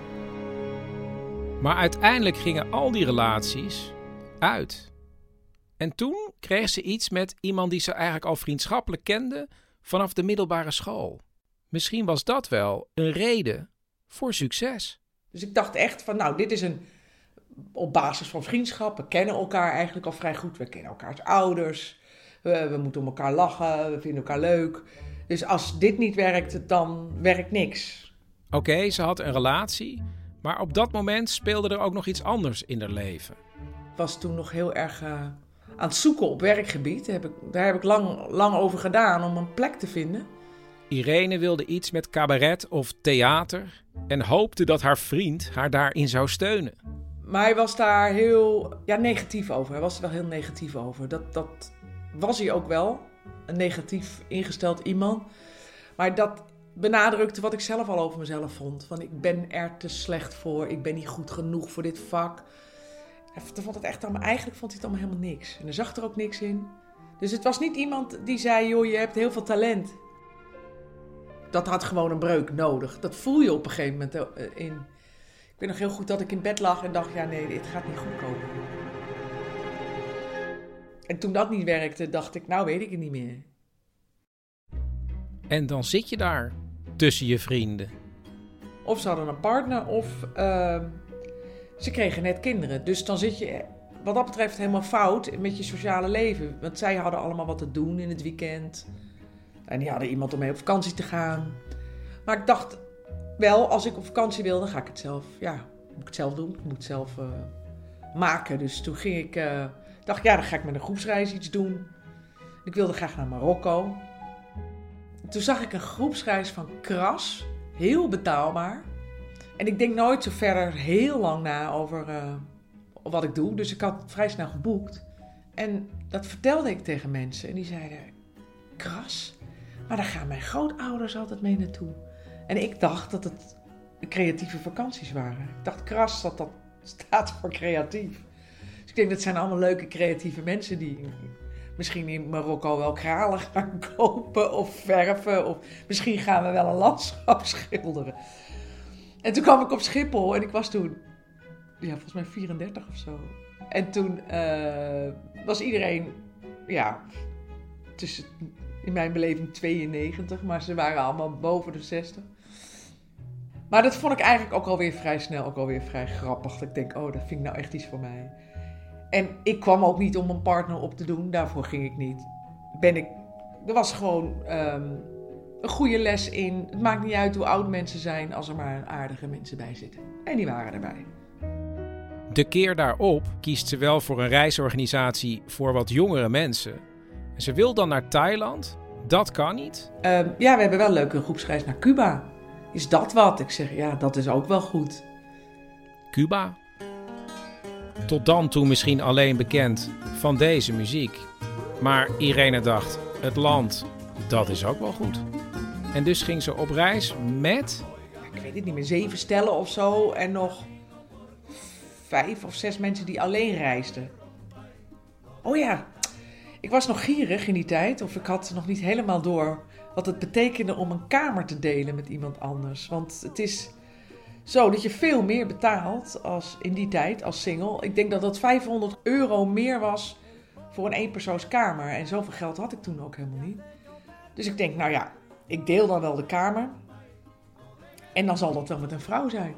Maar uiteindelijk gingen al die relaties uit. En toen kreeg ze iets met iemand die ze eigenlijk al vriendschappelijk kende vanaf de middelbare school. Misschien was dat wel een reden voor succes. Dus ik dacht echt van, nou, dit is een op basis van vriendschap. We kennen elkaar eigenlijk al vrij goed. We kennen elkaars ouders. We, we moeten om elkaar lachen. We vinden elkaar leuk. Dus als dit niet werkt, dan werkt niks. Oké, okay, ze had een relatie. Maar op dat moment speelde er ook nog iets anders in haar leven. Ik was toen nog heel erg uh, aan het zoeken op werkgebied. Daar heb ik, daar heb ik lang, lang over gedaan om een plek te vinden. Irene wilde iets met cabaret of theater en hoopte dat haar vriend haar daarin zou steunen. Maar hij was daar heel ja, negatief over. Hij was er wel heel negatief over. Dat, dat was hij ook wel. Een negatief ingesteld iemand. Maar dat benadrukte wat ik zelf al over mezelf vond. Van ik ben er te slecht voor. Ik ben niet goed genoeg voor dit vak. En vond het echt allemaal, eigenlijk vond hij het allemaal helemaal niks. En er zag er ook niks in. Dus het was niet iemand die zei, joh, je hebt heel veel talent. Dat had gewoon een breuk nodig. Dat voel je op een gegeven moment in. Ik weet nog heel goed dat ik in bed lag en dacht, ja nee, dit gaat niet goed komen. En toen dat niet werkte, dacht ik, nou weet ik het niet meer. En dan zit je daar, tussen je vrienden. Of ze hadden een partner, of uh, Ze kregen net kinderen, dus dan zit je wat dat betreft helemaal fout met je sociale leven. Want zij hadden allemaal wat te doen in het weekend. En die hadden iemand om mee op vakantie te gaan. Maar ik dacht wel, als ik op vakantie wil, dan ga ik het zelf, ja, moet ik het zelf doen. Ik moet het zelf uh, maken. Dus toen ging ik, uh, dacht ja, dan ga ik met een groepsreis iets doen. Ik wilde graag naar Marokko. Toen zag ik een groepsreis van Kras, heel betaalbaar. En ik denk nooit zo verder heel lang na over uh, wat ik doe. Dus ik had vrij snel geboekt. En dat vertelde ik tegen mensen. En die zeiden, Kras? Maar daar gaan mijn grootouders altijd mee naartoe. En ik dacht dat het creatieve vakanties waren. Ik dacht, Kras, dat dat staat voor creatief. Dus ik denk, dat zijn allemaal leuke creatieve mensen die misschien in Marokko wel kralen gaan kopen of verven. Of misschien gaan we wel een landschap schilderen. En toen kwam ik op Schiphol en ik was toen, ja, volgens mij vierendertig of zo. En toen uh, was iedereen, ja, tussen, in mijn beleving tweeënnegentig, maar ze waren allemaal boven de zestig. Maar dat vond ik eigenlijk ook alweer vrij snel, ook alweer vrij grappig. Ik denk, oh, dat vind ik nou echt iets voor mij. En ik kwam ook niet om een partner op te doen, daarvoor ging ik niet. Ben ik, er was gewoon um, een goede les in. Het maakt niet uit hoe oud mensen zijn als er maar aardige mensen bij zitten. En die waren erbij. De keer daarop kiest ze wel voor een reisorganisatie voor wat jongere mensen. En ze wil dan naar Thailand. Dat kan niet. Um, ja, we hebben wel een leuke groepsreis naar Cuba. Is dat wat? Ik zeg, ja, dat is ook wel goed. Cuba? Tot dan toe misschien alleen bekend van deze muziek. Maar Irene dacht, het land, dat is ook wel goed. En dus ging ze op reis met... Ik weet het niet meer, zeven stellen of zo. En nog vijf of zes mensen die alleen reisden. Oh ja, ik was nog gierig in die tijd. Of ik had nog niet helemaal door wat het betekende om een kamer te delen met iemand anders. Want het is zo dat je veel meer betaalt als in die tijd als single. Ik denk dat dat vijfhonderd euro meer was voor een eenpersoonskamer. En zoveel geld had ik toen ook helemaal niet. Dus ik denk, nou ja, ik deel dan wel de kamer. En dan zal dat wel met een vrouw zijn.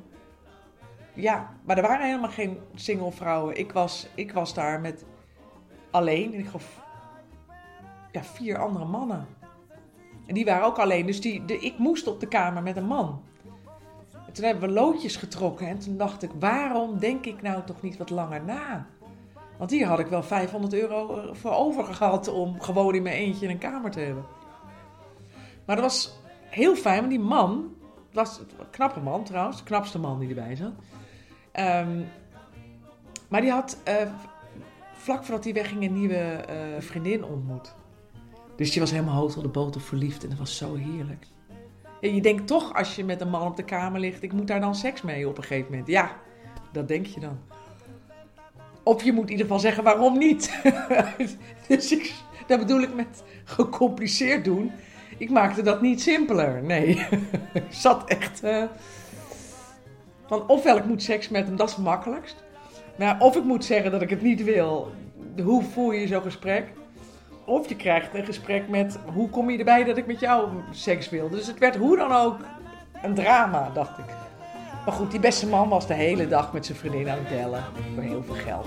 Ja, maar er waren helemaal geen single vrouwen. Ik was, ik was daar met alleen. En ik geloof ja, vier andere mannen. En die waren ook alleen. Dus die, de, ik moest op de kamer met een man. En toen hebben we loodjes getrokken. En toen dacht ik, waarom denk ik nou toch niet wat langer na? Want hier had ik wel vijfhonderd euro voor over gehad om gewoon in mijn eentje een kamer te hebben. Maar dat was heel fijn, want die man, was een knappe man trouwens, de knapste man die erbij zat. Um, maar die had uh, vlak voordat hij wegging een nieuwe uh, vriendin ontmoet. Dus die was helemaal hoog op de boter verliefd en dat was zo heerlijk. Ja, je denkt toch als je met een man op de kamer ligt, ik moet daar dan seks mee op een gegeven moment. Ja, dat denk je dan. Of je moet in ieder geval zeggen waarom niet. Dus ik, dat bedoel ik met gecompliceerd doen. Ik maakte dat niet simpeler. Nee, ik zat echt uh, van ofwel ik moet seks met hem, dat is het makkelijkst. Maar of ik moet zeggen dat ik het niet wil, hoe voer je zo'n gesprek? Of je krijgt een gesprek met, hoe kom je erbij dat ik met jou seks wil? Dus het werd hoe dan ook een drama, dacht ik. Maar goed, die beste man was de hele dag met zijn vriendin aan het bellen. Voor heel veel geld.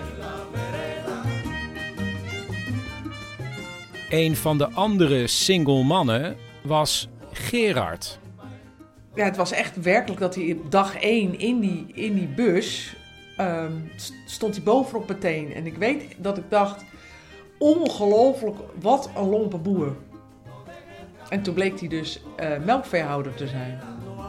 Een van de andere single mannen was Gerard. Ja, het was echt werkelijk dat hij op dag één in die, in die bus um, stond hij bovenop meteen. En ik weet dat ik dacht, ongelooflijk, wat een lompe boer. En toen bleek hij dus uh, melkveehouder te zijn.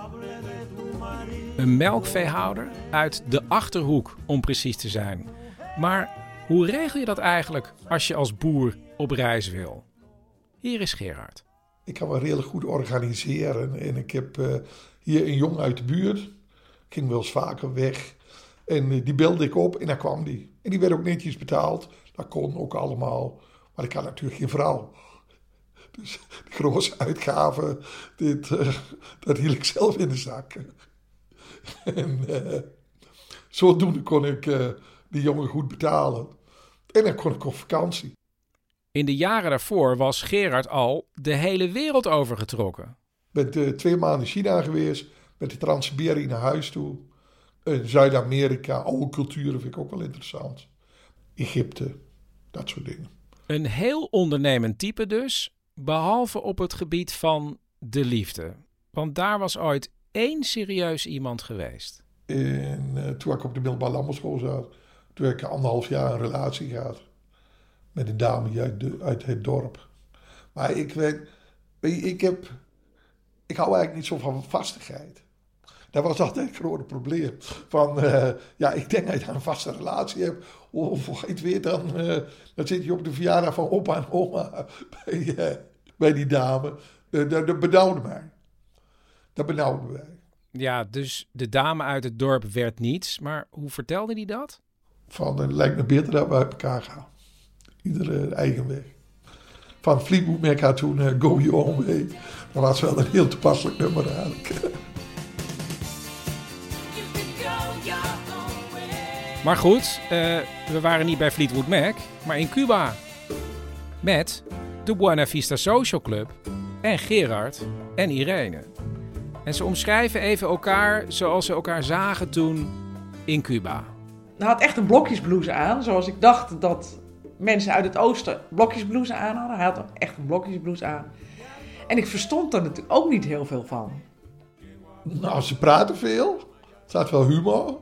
Een melkveehouder uit de Achterhoek, om precies te zijn. Maar hoe regel je dat eigenlijk als je als boer op reis wil? Hier is Gerard. Ik kan me redelijk goed organiseren. En ik heb uh, hier een jongen uit de buurt. Ik ging wel eens vaker weg. En uh, die belde ik op en daar kwam die. En die werd ook netjes betaald. Dat kon ook allemaal. Maar ik had natuurlijk geen vrouw. Dus de grootste uitgaven, dit, uh, dat hield ik zelf in de zak. En uh, zodoende kon ik uh, die jongen goed betalen. En dan kon ik op vakantie. In de jaren daarvoor was Gerard al de hele wereld overgetrokken. Ik ben uh, twee maanden in China geweest, met de Trans-Siberië naar huis toe. En Zuid-Amerika, oude culturen vind ik ook wel interessant. Egypte, dat soort dingen. Een heel ondernemend type dus, behalve op het gebied van de liefde. Want daar was ooit één serieus iemand geweest. En uh, toen ik op de middelbare landbouwschool zat, toen heb ik anderhalf jaar een relatie gehad. Met een dame uit, de, uit het dorp. Maar ik weet, weet je, ik heb, ik hou eigenlijk niet zo van vastigheid. Dat was altijd een groot probleem. Van, uh, ja, ik denk dat je een vaste relatie hebt. Of je het weet, dan, uh, dan zit je op de verjaardag van opa en oma bij, uh, bij die dame. Uh, dat, dat benauwde mij. Dat benauwde mij. Ja, dus de dame uit het dorp werd niets. Maar hoe vertelde hij dat? Van, het lijkt me beter dat we uit elkaar gaan. Iedere eigen weg. Van Fleetwood Mac had toen uh, Go Your Own Way. Dat was wel een heel toepasselijk nummer eigenlijk. Maar goed, uh, we waren niet bij Fleetwood Mac, maar in Cuba. Met de Buena Vista Social Club en Gerard en Irene. En ze omschrijven even elkaar zoals ze elkaar zagen toen in Cuba. Hij had echt een blokjesblouse aan, zoals ik dacht dat mensen uit het oosten blokjesblouse aan hadden. Hij had echt een blokjesblouse aan. En ik verstond er natuurlijk ook niet heel veel van. Nou, ze praten veel. Er staat wel humor.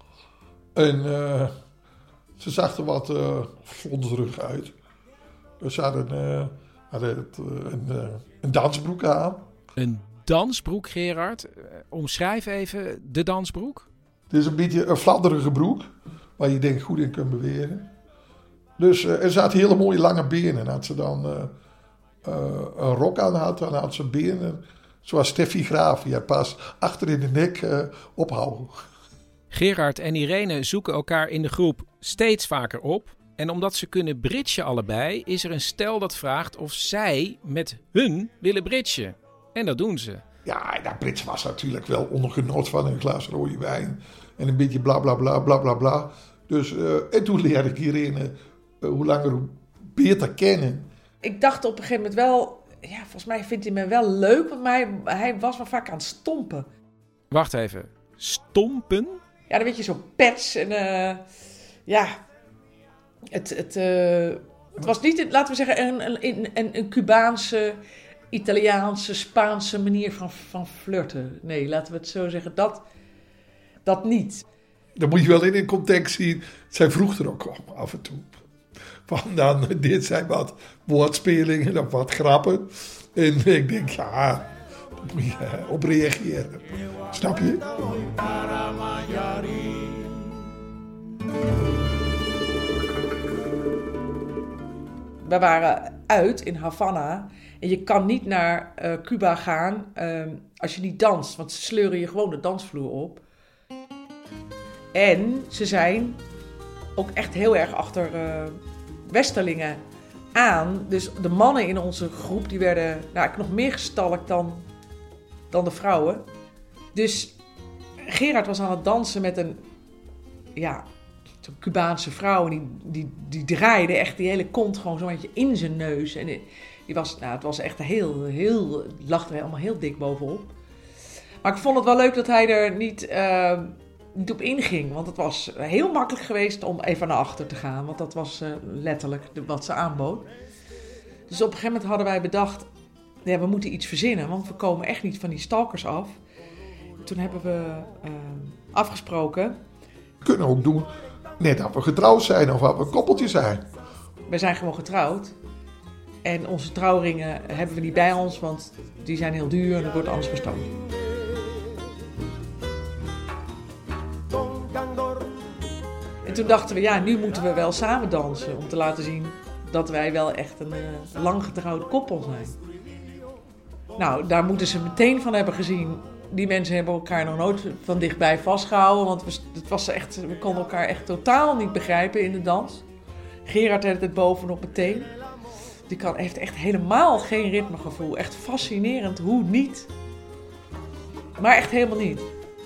En uh, ze zag er wat uh, vlonderig uit. Dus ze hadden, uh, hadden het, uh, een, uh, een dansbroek aan. Een dansbroek, Gerard? Uh, omschrijf even de dansbroek. Het is een beetje een fladderige broek. Waar je denk ik goed in kunt bewegen. Dus uh, er zaten hele mooie lange benen. En als ze dan uh, uh, een rok aan had, dan had ze benen zoals Steffi Graaf. Die pas achter in de nek uh, ophouden. Gerard en Irene zoeken elkaar in de groep steeds vaker op. En omdat ze kunnen bridgen allebei, is er een stel dat vraagt of zij met hun willen bridgen. En dat doen ze. Ja, dat bridgen was natuurlijk wel onder genot van een glas rode wijn. En een beetje bla bla bla bla bla bla. Dus, uh, en toen leerde ik Irene uh, hoe langer hoe beter kennen. Ik dacht op een gegeven moment wel, ja, volgens mij vindt hij me wel leuk. Want mij, hij was wel vaak aan het stompen. Een even, stompen? Ja, dan weet je, zo pets en uh, ja, het, het, uh, het was niet, laten we zeggen, een, een, een, een Cubaanse, Italiaanse, Spaanse manier van, van flirten. Nee, laten we het zo zeggen, dat, dat niet. Dat moet je wel in een context zien. Zij vroeg er ook om, af en toe. Van dan, dit zijn wat woordspelingen of wat grappen. En ik denk, ja, daar moet je uh, op reageren. Snap je? We waren uit in Havana. En je kan niet naar uh, Cuba gaan uh, als je niet danst. Want ze sleuren je gewoon de dansvloer op. En ze zijn ook echt heel erg achter uh, westerlingen aan. Dus de mannen in onze groep die werden nou, nog meer gestalkt dan, dan de vrouwen. Dus Gerard was aan het dansen met een, ja, zo'n Cubaanse vrouw. En die, die, die draaide echt die hele kont gewoon zo'n beetje in zijn neus. En die, die was, nou, het was echt heel, heel, lag er allemaal heel dik bovenop. Maar ik vond het wel leuk dat hij er niet, uh, niet op inging. Want het was heel makkelijk geweest om even naar achter te gaan. Want dat was uh, letterlijk de, wat ze aanbood. Dus op een gegeven moment hadden wij bedacht, ja, we moeten iets verzinnen. Want we komen echt niet van die stalkers af. Toen hebben we uh, afgesproken. We kunnen ook doen, net dat we getrouwd zijn of dat we een koppeltje zijn. We zijn gewoon getrouwd. En onze trouwringen hebben we niet bij ons, want die zijn heel duur en dat wordt anders gestolen. En toen dachten we, ja, nu moeten we wel samen dansen. Om te laten zien dat wij wel echt een uh, lang getrouwd koppel zijn. Nou, daar moeten ze meteen van hebben gezien. Die mensen hebben elkaar nog nooit van dichtbij vastgehouden. Want we, het was echt, we konden elkaar echt totaal niet begrijpen in de dans. Gerard had het bovenop meteen. Die kan, heeft echt helemaal geen ritmegevoel. Echt fascinerend, hoe niet. Maar echt helemaal niet.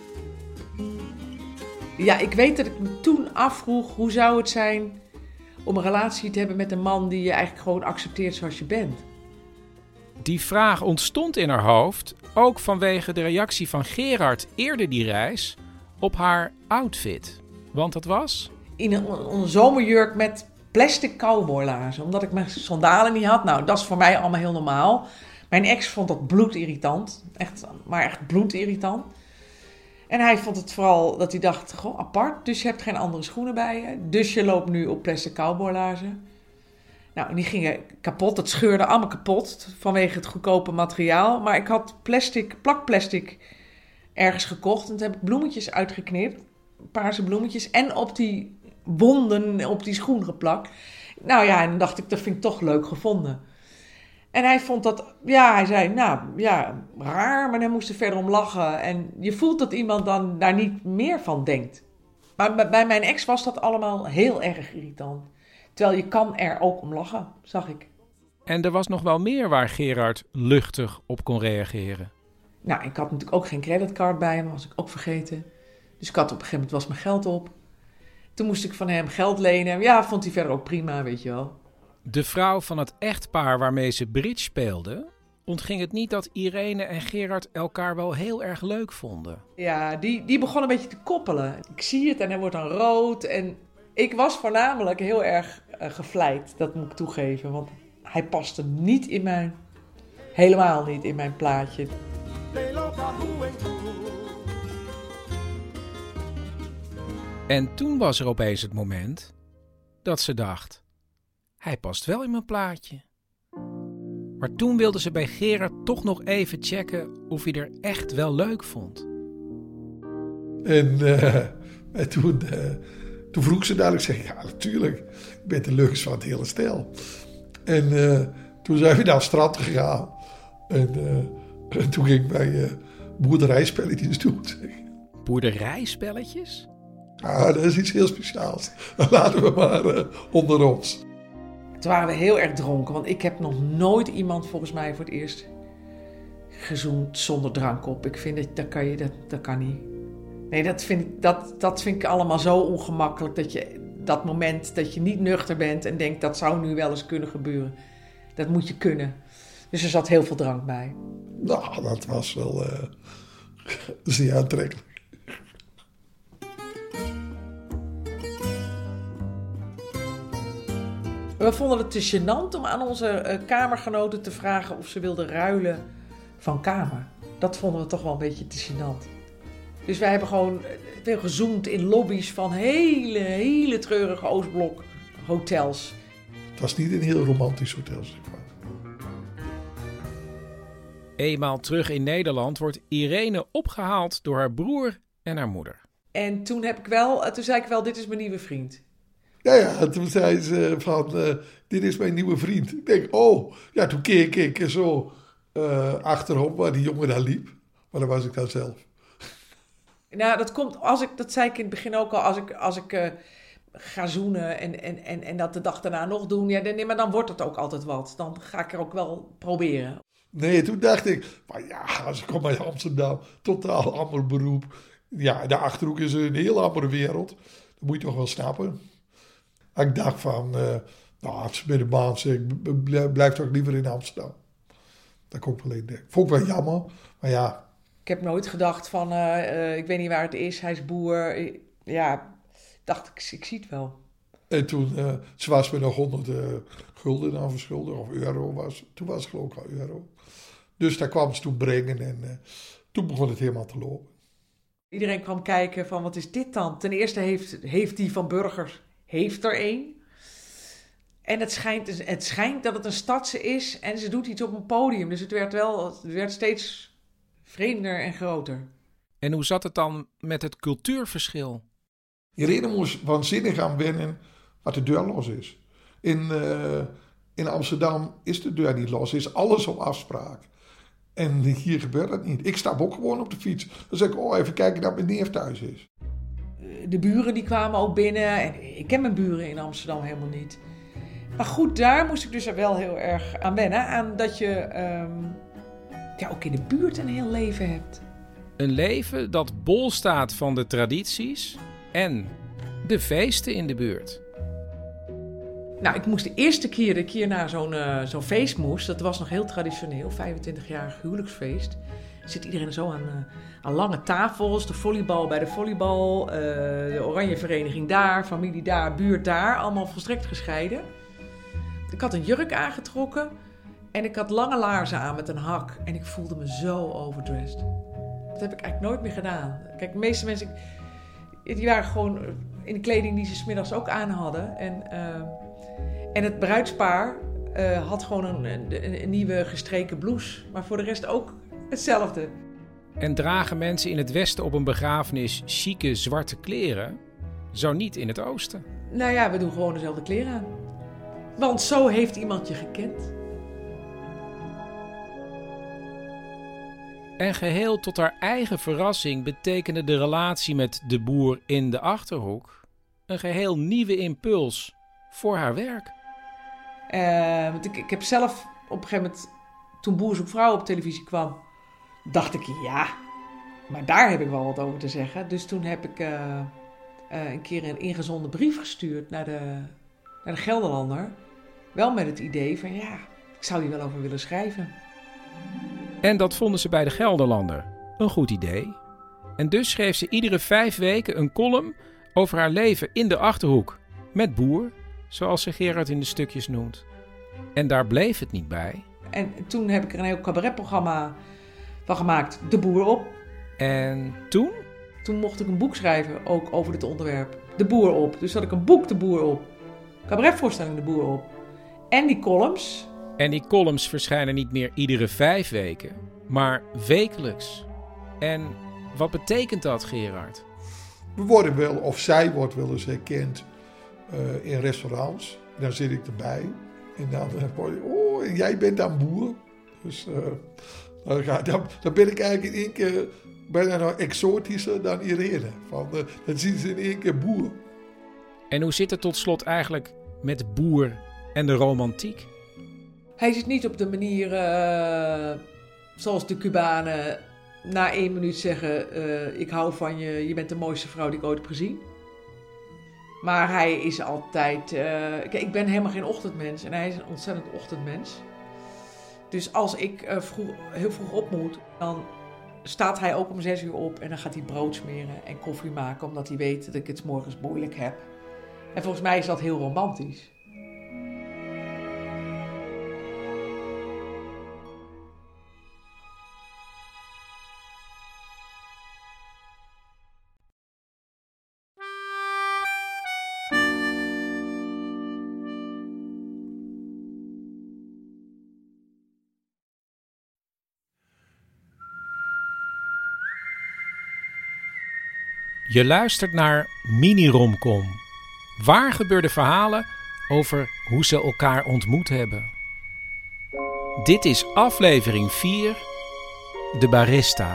Ja, ik weet dat ik me toen afvroeg, hoe zou het zijn om een relatie te hebben met een man die je eigenlijk gewoon accepteert zoals je bent. Die vraag ontstond in haar hoofd, ook vanwege de reactie van Gerard eerder die reis, op haar outfit. Want dat was... In een, een zomerjurk met plastic cowboylaarzen. Omdat ik mijn sandalen niet had. Nou, dat is voor mij allemaal heel normaal. Mijn ex vond dat bloedirritant. Echt, maar echt bloedirritant. En hij vond het vooral dat hij dacht, goh, apart. Dus je hebt geen andere schoenen bij je. Dus je loopt nu op plastic cowboylaarzen. Nou, en die gingen kapot. Dat scheurde allemaal kapot vanwege het goedkope materiaal. Maar ik had plastic, plakplastic ergens gekocht. En toen heb ik bloemetjes uitgeknipt. Paarse bloemetjes. En op die wonden, op die schoen geplakt. Nou ja, en dan dacht ik, dat vind ik toch leuk gevonden. En hij vond dat, ja, hij zei, nou, ja, raar, maar hij moest er verder om lachen. En je voelt dat iemand dan daar niet meer van denkt. Maar bij mijn ex was dat allemaal heel erg irritant. Terwijl je kan er ook om lachen, zag ik. En er was nog wel meer waar Gerard luchtig op kon reageren. Nou, ik had natuurlijk ook geen creditcard bij me, was ik ook vergeten. Dus ik had op een gegeven moment was mijn geld op. Toen moest ik van hem geld lenen. Ja, vond hij verder ook prima, weet je wel. De vrouw van het echtpaar waarmee ze bridge speelde, ontging het niet dat Irene en Gerard elkaar wel heel erg leuk vonden. Ja, die, die begon een beetje te koppelen. Ik zie het en hij wordt dan rood. En ik was voornamelijk heel erg uh, gevleid, dat moet ik toegeven. Want hij paste niet in mijn, helemaal niet in mijn plaatje. En toen was er opeens het moment dat ze dacht, hij past wel in mijn plaatje. Maar toen wilde ze bij Gerard toch nog even checken of hij er echt wel leuk vond. En, uh, en toen, uh, toen vroeg ze dadelijk, zeg ik, ja natuurlijk, ik ben de leukste van het hele stel. En uh, toen zijn we naar het strand gegaan. En, uh, en toen ging ik bij uh, boerderijspelletjes doen. Boerderijspelletjes? Ah, dat is iets heel speciaals. Dan laten we maar uh, onder ons. Toen waren we heel erg dronken, want ik heb nog nooit iemand volgens mij voor het eerst gezoend zonder drank op. Ik vind dat, dat kan je, dat, dat kan niet. Nee, dat vind, ik, dat, dat vind ik allemaal zo ongemakkelijk, dat je dat moment dat je niet nuchter bent en denkt dat zou nu wel eens kunnen gebeuren. Dat moet je kunnen. Dus er zat heel veel drank bij. Nou, dat was wel uh, zeer aantrekkelijk. We vonden het te gênant om aan onze uh, kamergenoten te vragen of ze wilden ruilen van kamer. Dat vonden we toch wel een beetje te gênant. Dus wij hebben gewoon veel gezoomd in lobby's van hele, hele treurige Oostblok hotels. Het was niet een heel romantisch hotel, zeg maar. Eenmaal terug in Nederland wordt Irene opgehaald door haar broer en haar moeder. En toen heb ik wel, toen zei ik wel, dit is mijn nieuwe vriend. Ja, ja, toen zei ze van, uh, dit is mijn nieuwe vriend. Ik denk, oh, ja, toen keek ik zo uh, achterom waar die jongen daar liep. Maar dan was ik dan zelf. Nou, dat komt, als ik, dat zei ik in het begin ook al, als ik, als ik uh, ga zoenen en, en, en, en dat de dag daarna nog doen, ja, nee, maar dan wordt het ook altijd wat. Dan ga ik er ook wel proberen. Nee, toen dacht ik, maar ja, als ik kom uit Amsterdam, totaal ander beroep. Ja, de Achterhoek is een heel andere wereld. Dat moet je toch wel snappen. Ik dacht van, uh, nou, als ze bij de baan zeggen, blijf toch liever in Amsterdam. Dat kon ik wel in denken. Vond ik wel jammer, maar ja. Ik heb nooit gedacht van, uh, uh, ik weet niet waar het is, hij is boer. Ja, dacht ik, ik zie het wel. En toen, uh, ze was me nog honderd uh, gulden aan verschuldigd, of euro was. Toen was het geloof ik al euro. Dus daar kwam ze toen brengen en uh, toen begon het helemaal te lopen. Iedereen kwam kijken van, wat is dit dan? Ten eerste heeft, heeft die Van Burgers, heeft er één. En het schijnt, het schijnt dat het een stadse is en ze doet iets op een podium. Dus het werd wel, het werd steeds vreemder en groter. En hoe zat het dan met het cultuurverschil? Irene moest waanzinnig gaan wennen wat de deur los is. In, uh, in Amsterdam is de deur niet los, is alles op afspraak. En hier gebeurt dat niet. Ik stap ook gewoon op de fiets. Dan zeg ik, oh, even kijken dat mijn neef thuis is. De buren die kwamen ook binnen. En ik ken mijn buren in Amsterdam helemaal niet. Maar goed, daar moest ik dus wel heel erg aan wennen. Aan dat je um, ja, ook in de buurt een heel leven hebt. Een leven dat bol staat van de tradities en de feesten in de buurt. Nou, ik moest de eerste keer dat ik hier naar zo'n, uh, zo'n feest moest, dat was nog heel traditioneel, vijfentwintigjarig huwelijksfeest. Zit iedereen zo aan, uh, aan lange tafels, de volleybal bij de volleybal, uh, de oranje vereniging daar, familie daar, buurt daar, allemaal volstrekt gescheiden. Ik had een jurk aangetrokken en ik had lange laarzen aan met een hak en ik voelde me zo overdressed. Dat heb ik eigenlijk nooit meer gedaan. Kijk, de meeste mensen, die waren gewoon in de kleding die ze 's middags ook aan hadden. En, uh, en het bruidspaar uh, had gewoon een, een, een nieuwe gestreken blouse, maar voor de rest ook hetzelfde. En dragen mensen in het westen op een begrafenis chique zwarte kleren? Zo niet in het oosten. Nou ja, we doen gewoon dezelfde kleren aan. Want zo heeft iemand je gekend. En geheel tot haar eigen verrassing betekende de relatie met de boer in de Achterhoek een geheel nieuwe impuls voor haar werk. Uh, want ik, ik heb zelf op een gegeven moment, toen Boer zoekt vrouw op televisie kwam, dacht ik, ja, maar daar heb ik wel wat over te zeggen. Dus toen heb ik uh, uh, een keer een ingezonden brief gestuurd naar de, naar de Gelderlander. Wel met het idee van, ja, ik zou hier wel over willen schrijven. En dat vonden ze bij de Gelderlander een goed idee. En dus schreef ze iedere vijf weken een column over haar leven in de Achterhoek. Met Boer, zoals ze Gerard in de stukjes noemt. En daar bleef het niet bij. En toen heb ik er een heel cabaretprogramma van gemaakt, De Boer op. En toen? Toen mocht ik een boek schrijven, ook over dit onderwerp. De Boer op. Dus had ik een boek, De Boer op. Cabaretvoorstelling, De Boer op. En die columns. En die columns verschijnen niet meer iedere vijf weken, maar wekelijks. En wat betekent dat, Gerard? We worden wel, of zij wordt wel eens herkend uh, in restaurants. En dan zit ik erbij. En dan word je, oh, en jij bent dan Boer. Dus uh, dan, ga, dan, dan ben ik eigenlijk in één keer bijna nog exotischer dan Irene. Van, uh, dan zien ze in één keer Boer. En hoe zit het tot slot eigenlijk met Boer en de romantiek? Hij zit niet op de manier uh, zoals de Cubanen na één minuut zeggen, uh, ik hou van je, je bent de mooiste vrouw die ik ooit heb gezien. Maar hij is altijd, uh, kijk, ik ben helemaal geen ochtendmens en hij is een ontzettend ochtendmens. Dus als ik uh, vroeg, heel vroeg op moet, dan staat hij ook om zes uur op en dan gaat hij brood smeren en koffie maken, omdat hij weet dat ik het 's morgens moeilijk heb. En volgens mij is dat heel romantisch. Je luistert naar Mini-Romcom. Waar gebeurde verhalen over hoe ze elkaar ontmoet hebben. Dit is aflevering vier, De Barista.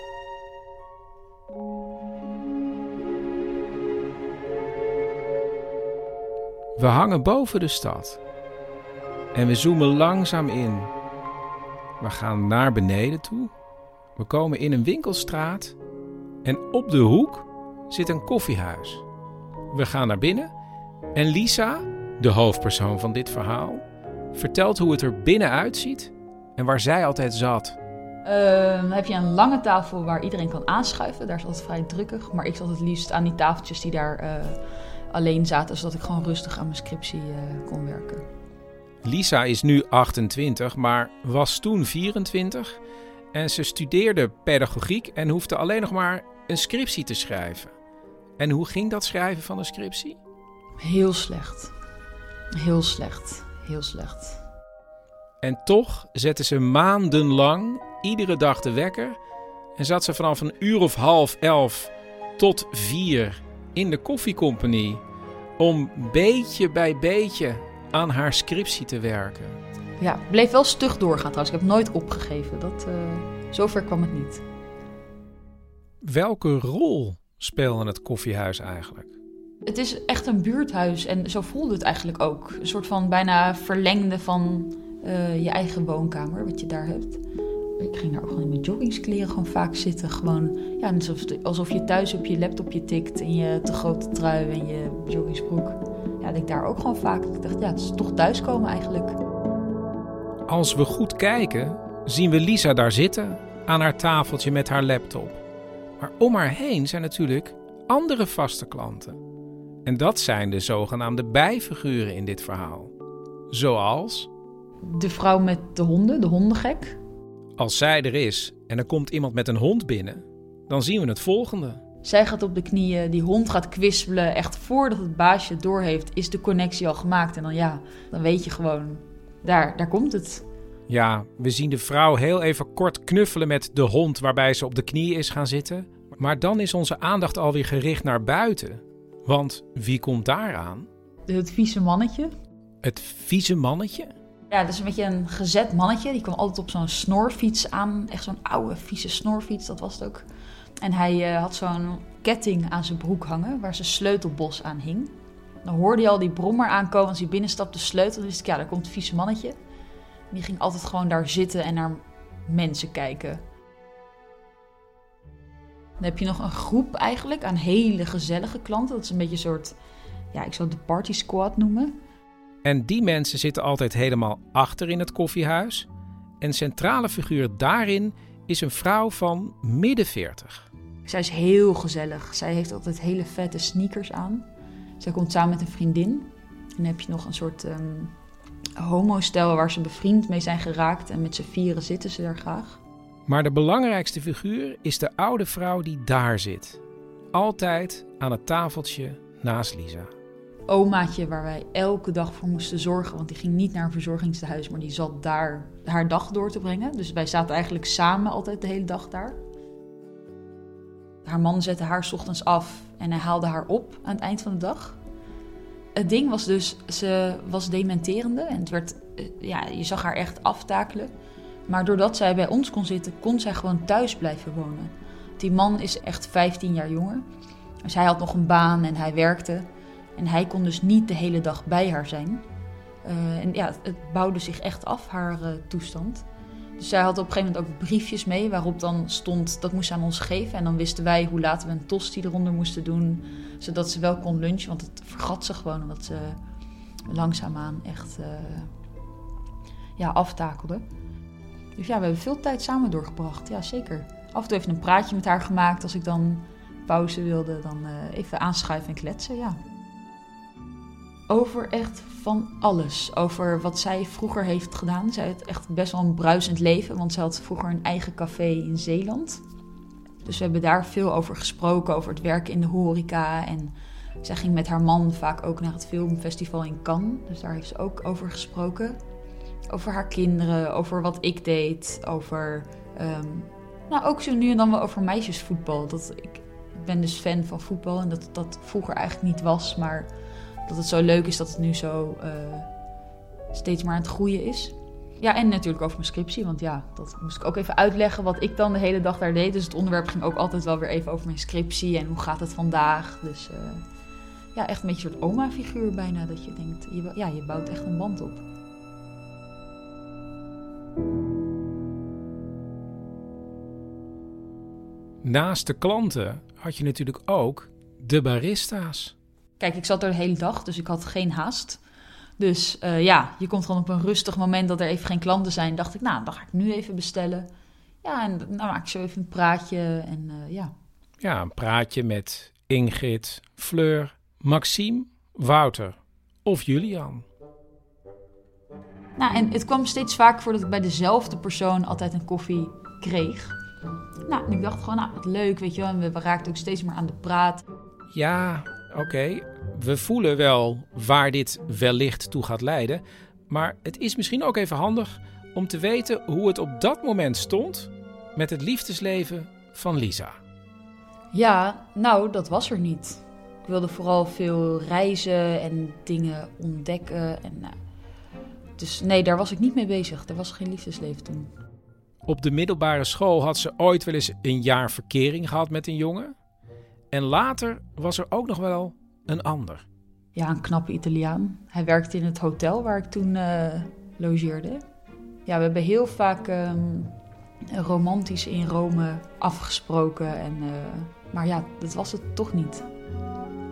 We hangen boven de stad en we zoomen langzaam in. We gaan naar beneden toe. We komen in een winkelstraat en op de hoek zit een koffiehuis. We gaan naar binnen en Lisa, de hoofdpersoon van dit verhaal, vertelt hoe het er binnenuit ziet en waar zij altijd zat. Uh, dan heb je een lange tafel waar iedereen kan aanschuiven. Daar is altijd vrij drukkig. Maar ik zat het liefst aan die tafeltjes die daar uh, alleen zaten, zodat ik gewoon rustig aan mijn scriptie uh, kon werken. Lisa is nu achtentwintig, maar was toen vierentwintig. En ze studeerde pedagogiek en hoefde alleen nog maar een scriptie te schrijven. En hoe ging dat schrijven van een scriptie? Heel slecht. Heel slecht. Heel slecht. En toch zette ze maandenlang iedere dag de wekker en zat ze vanaf een uur of half elf tot vier in de koffiecompagnie om beetje bij beetje aan haar scriptie te werken. Ja, bleef wel stug doorgaan trouwens. Ik heb nooit opgegeven. Dat, uh, zover kwam het niet. Welke rol speelde het koffiehuis eigenlijk? Het is echt een buurthuis en zo voelde het eigenlijk ook. Een soort van bijna verlengde van uh, je eigen woonkamer, wat je daar hebt. Ik ging daar ook gewoon in mijn joggingskleren gewoon vaak zitten. Gewoon, ja, alsof, alsof je thuis op je laptopje tikt in je te grote trui en je joggingsbroek. Ja, ja, dat ik daar ook gewoon vaak... Ik dacht, ja, het is toch thuiskomen eigenlijk. Als we goed kijken, zien we Lisa daar zitten aan haar tafeltje met haar laptop. Maar om haar heen zijn natuurlijk andere vaste klanten. En dat zijn de zogenaamde bijfiguren in dit verhaal. Zoals... De vrouw met de honden, de hondengek. Als zij er is en er komt iemand met een hond binnen, dan zien we het volgende. Zij gaat op de knieën, die hond gaat kwispelen. Echt voordat het baasje het doorheeft, is de connectie al gemaakt. En dan ja, dan weet je gewoon, daar, daar komt het. Ja, we zien de vrouw heel even kort knuffelen met de hond waarbij ze op de knieën is gaan zitten. Maar dan is onze aandacht alweer gericht naar buiten. Want wie komt daar aan? Het vieze mannetje. Het vieze mannetje? Ja, dat is een beetje een gezet mannetje. Die kwam altijd op zo'n snorfiets aan. Echt zo'n oude, vieze snorfiets, dat was het ook. En hij uh, had zo'n ketting aan zijn broek hangen, waar zijn sleutelbos aan hing. Dan hoorde hij al die brommer aankomen als hij binnenstapte, sleutel. Dan wist ik, ja, daar komt het vieze mannetje. En die ging altijd gewoon daar zitten en naar mensen kijken. Dan heb je nog een groep eigenlijk aan hele gezellige klanten. Dat is een beetje een soort, ja, ik zou het de party squad noemen. En die mensen zitten altijd helemaal achter in het koffiehuis. En centrale figuur daarin is een vrouw van midden veertig. Zij is heel gezellig. Zij heeft altijd hele vette sneakers aan. Zij komt samen met een vriendin. En dan heb je nog een soort um, homostel waar ze bevriend mee zijn geraakt. En met z'n vieren zitten ze daar graag. Maar de belangrijkste figuur is de oude vrouw die daar zit. Altijd aan het tafeltje naast Lisa. Omaatje waar wij elke dag voor moesten zorgen. Want die ging niet naar een verzorgingstehuis, maar die zat daar haar dag door te brengen. Dus wij zaten eigenlijk samen altijd de hele dag daar. Haar man zette haar 's ochtends af en hij haalde haar op aan het eind van de dag. Het ding was dus, ze was dementerende en het werd, ja, je zag haar echt aftakelen. Maar doordat zij bij ons kon zitten, kon zij gewoon thuis blijven wonen. Die man is echt vijftien jaar jonger. Dus hij had nog een baan en hij werkte. En hij kon dus niet de hele dag bij haar zijn. Uh, en ja, het, het bouwde zich echt af, haar uh, toestand. Dus zij had op een gegeven moment ook briefjes mee waarop dan stond, dat moest ze aan ons geven. En dan wisten wij hoe laat we een tosti eronder moesten doen, zodat ze wel kon lunchen. Want het vergat ze gewoon, omdat ze langzaamaan echt uh, ja, aftakelde. Dus ja, we hebben veel tijd samen doorgebracht, ja zeker. Af en toe even een praatje met haar gemaakt. Als ik dan pauze wilde, dan uh, even aanschuiven en kletsen, ja. Over echt van alles. Over wat zij vroeger heeft gedaan. Zij had echt best wel een bruisend leven. Want zij had vroeger een eigen café in Zeeland. Dus we hebben daar veel over gesproken. Over het werken in de horeca. En zij ging met haar man vaak ook naar het filmfestival in Cannes. Dus daar heeft ze ook over gesproken. Over haar kinderen. Over wat ik deed. Over... Um, nou, ook zo nu en dan wel over meisjesvoetbal. Dat, ik ben dus fan van voetbal. En dat dat vroeger eigenlijk niet was. Maar... dat het zo leuk is dat het nu zo uh, steeds maar aan het groeien is. Ja, en natuurlijk over mijn scriptie. Want ja, dat moest ik ook even uitleggen wat ik dan de hele dag daar deed. Dus het onderwerp ging ook altijd wel weer even over mijn scriptie. En hoe gaat het vandaag? Dus uh, ja, echt een beetje een soort oma-figuur bijna. Dat je denkt, je, ja, je bouwt echt een band op. Naast de klanten had je natuurlijk ook de barista's. Kijk, ik zat er de hele dag, dus ik had geen haast. Dus uh, ja, je komt gewoon op een rustig moment dat er even geen klanten zijn. Dacht ik, nou, dan ga ik nu even bestellen. Ja, en dan maak ik zo even een praatje en uh, ja. Ja, een praatje met Ingrid, Fleur, Maxime, Wouter of Julian. Nou, en het kwam steeds vaker voor dat ik bij dezelfde persoon altijd een koffie kreeg. Nou, en ik dacht gewoon, nou, wat leuk, weet je wel. En we, we raakten ook steeds meer aan de praat. Ja... Oké, okay. We voelen wel waar dit wellicht toe gaat leiden. Maar het is misschien ook even handig om te weten hoe het op dat moment stond met het liefdesleven van Lisa. Ja, nou, dat was er niet. Ik wilde vooral veel reizen en dingen ontdekken. En, nou, dus nee, daar was ik niet mee bezig. Er was geen liefdesleven toen. Op de middelbare school had ze ooit wel eens een jaar verkering gehad met een jongen. En later was er ook nog wel een ander. Ja, een knappe Italiaan. Hij werkte in het hotel waar ik toen uh, logeerde. Ja, we hebben heel vaak um, romantisch in Rome afgesproken. En, uh, maar ja, dat was het toch niet.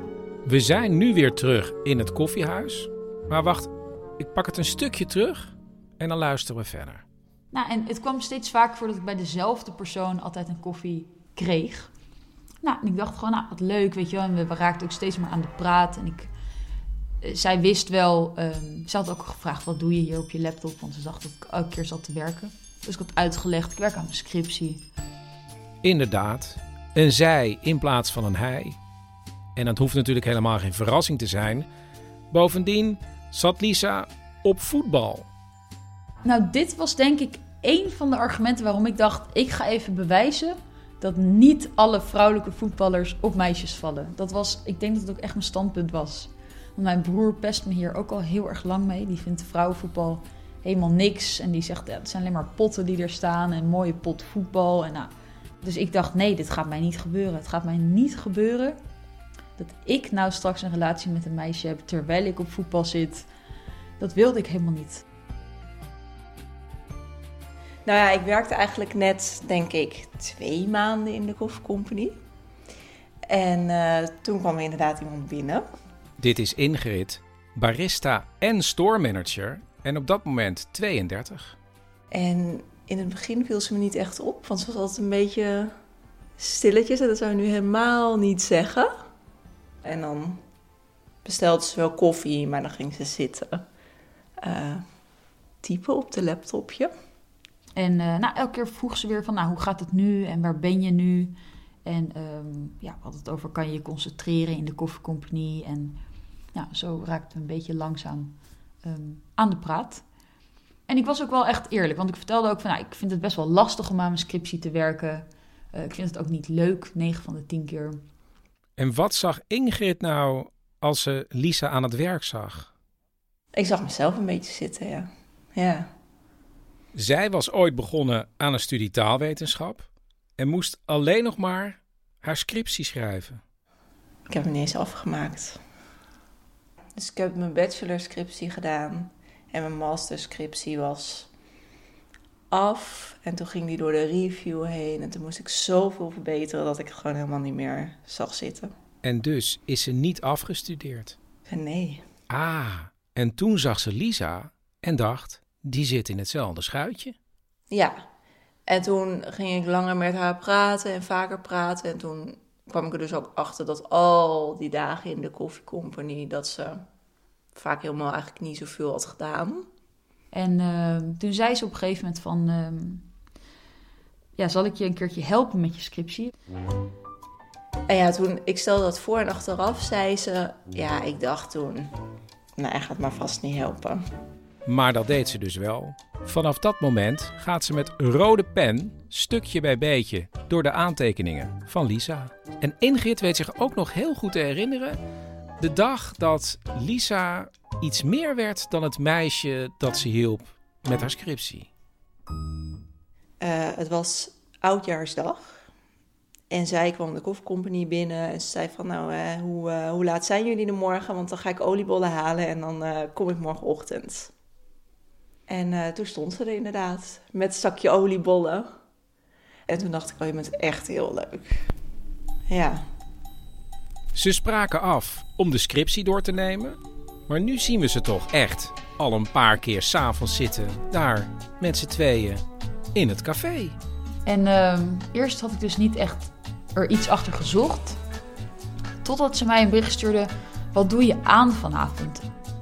We zijn nu weer terug in het koffiehuis. Maar wacht, ik pak het een stukje terug en dan luisteren we verder. Nou, en het kwam steeds vaker voor dat ik bij dezelfde persoon altijd een koffie kreeg. Nou, en ik dacht gewoon, nou, wat leuk, weet je wel. En we, we raakten ook steeds meer aan de praat. En ik, uh, zij wist wel, um, ze had ook gevraagd, wat doe je hier op je laptop? Want ze dacht dat ik elke keer zat te werken. Dus ik had uitgelegd, ik werk aan mijn scriptie. Inderdaad, een zij in plaats van een hij. En dat hoeft natuurlijk helemaal geen verrassing te zijn. Bovendien zat Lisa op voetbal. Nou, dit was denk ik één van de argumenten waarom ik dacht, ik ga even bewijzen dat niet alle vrouwelijke voetballers op meisjes vallen. Dat was, ik denk dat het ook echt mijn standpunt was. Want mijn broer pest me hier ook al heel erg lang mee. Die vindt vrouwenvoetbal helemaal niks. En die zegt, ja, het zijn alleen maar potten die er staan en mooie pot voetbal. En nou, dus ik dacht, nee, dit gaat mij niet gebeuren. Het gaat mij niet gebeuren dat ik nou straks een relatie met een meisje heb terwijl ik op voetbal zit. Dat wilde ik helemaal niet. Nou ja, ik werkte eigenlijk net, denk ik, twee maanden in de Coffee Company. En uh, toen kwam er inderdaad iemand binnen. Dit is Ingrid, barista en store manager en op dat moment tweeëndertig. En in het begin viel ze me niet echt op, want ze was altijd een beetje stilletjes. En dat zou je nu helemaal niet zeggen. En dan bestelde ze wel koffie, maar dan ging ze zitten. Uh, typen op de laptopje. En uh, nou, elke keer vroeg ze weer van, nou, hoe gaat het nu en waar ben je nu? En um, ja, we hadden het over, kan je je concentreren in de koffiecompagnie? En ja, zo raakten we een beetje langzaam um, aan de praat. En ik was ook wel echt eerlijk, want ik vertelde ook van, nou, ik vind het best wel lastig om aan mijn scriptie te werken. Uh, ik vind het ook niet leuk, negen van de tien keer. En wat zag Ingrid nou als ze Lisa aan het werk zag? Ik zag mezelf een beetje zitten, ja. Ja. Zij was ooit begonnen aan een studie taalwetenschap en moest alleen nog maar haar scriptie schrijven. Ik heb hem niet eens afgemaakt. Dus ik heb mijn bachelorscriptie gedaan en mijn masterscriptie was af. En toen ging die door de review heen en toen moest ik zoveel verbeteren dat ik het gewoon helemaal niet meer zag zitten. En dus is ze niet afgestudeerd? Nee. Ah, en toen zag ze Lisa en dacht, die zit in hetzelfde schuitje. Ja, en toen ging ik langer met haar praten en vaker praten. En toen kwam ik er dus ook achter dat al die dagen in de koffiecompagnie, dat ze vaak helemaal eigenlijk niet zoveel had gedaan. En uh, toen zei ze op een gegeven moment van, uh, ja, zal ik je een keertje helpen met je scriptie? En ja, toen ik stelde dat voor en achteraf zei ze, ja, ik dacht toen, nou, hij gaat maar vast niet helpen. Maar dat deed ze dus wel. Vanaf dat moment gaat ze met rode pen, stukje bij beetje, door de aantekeningen van Lisa. En Ingrid weet zich ook nog heel goed te herinneren de dag dat Lisa iets meer werd dan het meisje dat ze hielp met haar scriptie. Uh, het was oudjaarsdag. En zij kwam de koffiecompagnie binnen en ze zei van, nou, uh, hoe, uh, hoe laat zijn jullie er morgen? Want dan ga ik oliebollen halen en dan uh, kom ik morgenochtend. En uh, toen stond ze er inderdaad, met een zakje oliebollen. En toen dacht ik, oh, je bent echt heel leuk. Ja. Ze spraken af om de scriptie door te nemen. Maar nu zien we ze toch echt al een paar keer 's avonds zitten, daar met z'n tweeën, in het café. En uh, eerst had ik dus niet echt er iets achter gezocht. Totdat ze mij een bericht stuurde, wat doe je aan vanavond?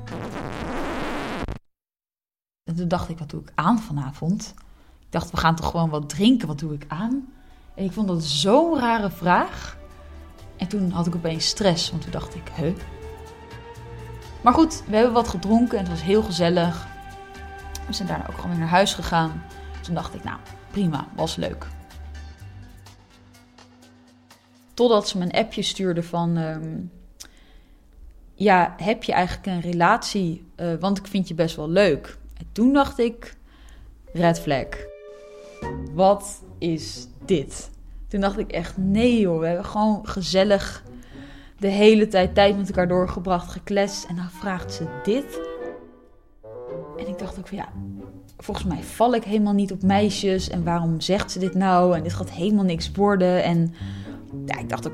En toen dacht ik, wat doe ik aan vanavond? Ik dacht, we gaan toch gewoon wat drinken, wat doe ik aan? En ik vond dat zo'n rare vraag. En toen had ik opeens stress, want toen dacht ik, huh? Maar goed, we hebben wat gedronken en het was heel gezellig. We zijn daarna ook gewoon weer naar huis gegaan. Toen dacht ik, nou, prima, was leuk. Totdat ze me een appje stuurde van, um, ja, heb je eigenlijk een relatie? Uh, want ik vind je best wel leuk. En toen dacht ik, red flag. Wat is dit? Toen dacht ik echt, nee joh, we hebben gewoon gezellig de hele tijd tijd met elkaar doorgebracht, gekletst. En dan vraagt ze dit. En ik dacht ook van ja, volgens mij val ik helemaal niet op meisjes. En waarom zegt ze dit nou? En dit gaat helemaal niks worden. En ja, ik dacht ook van,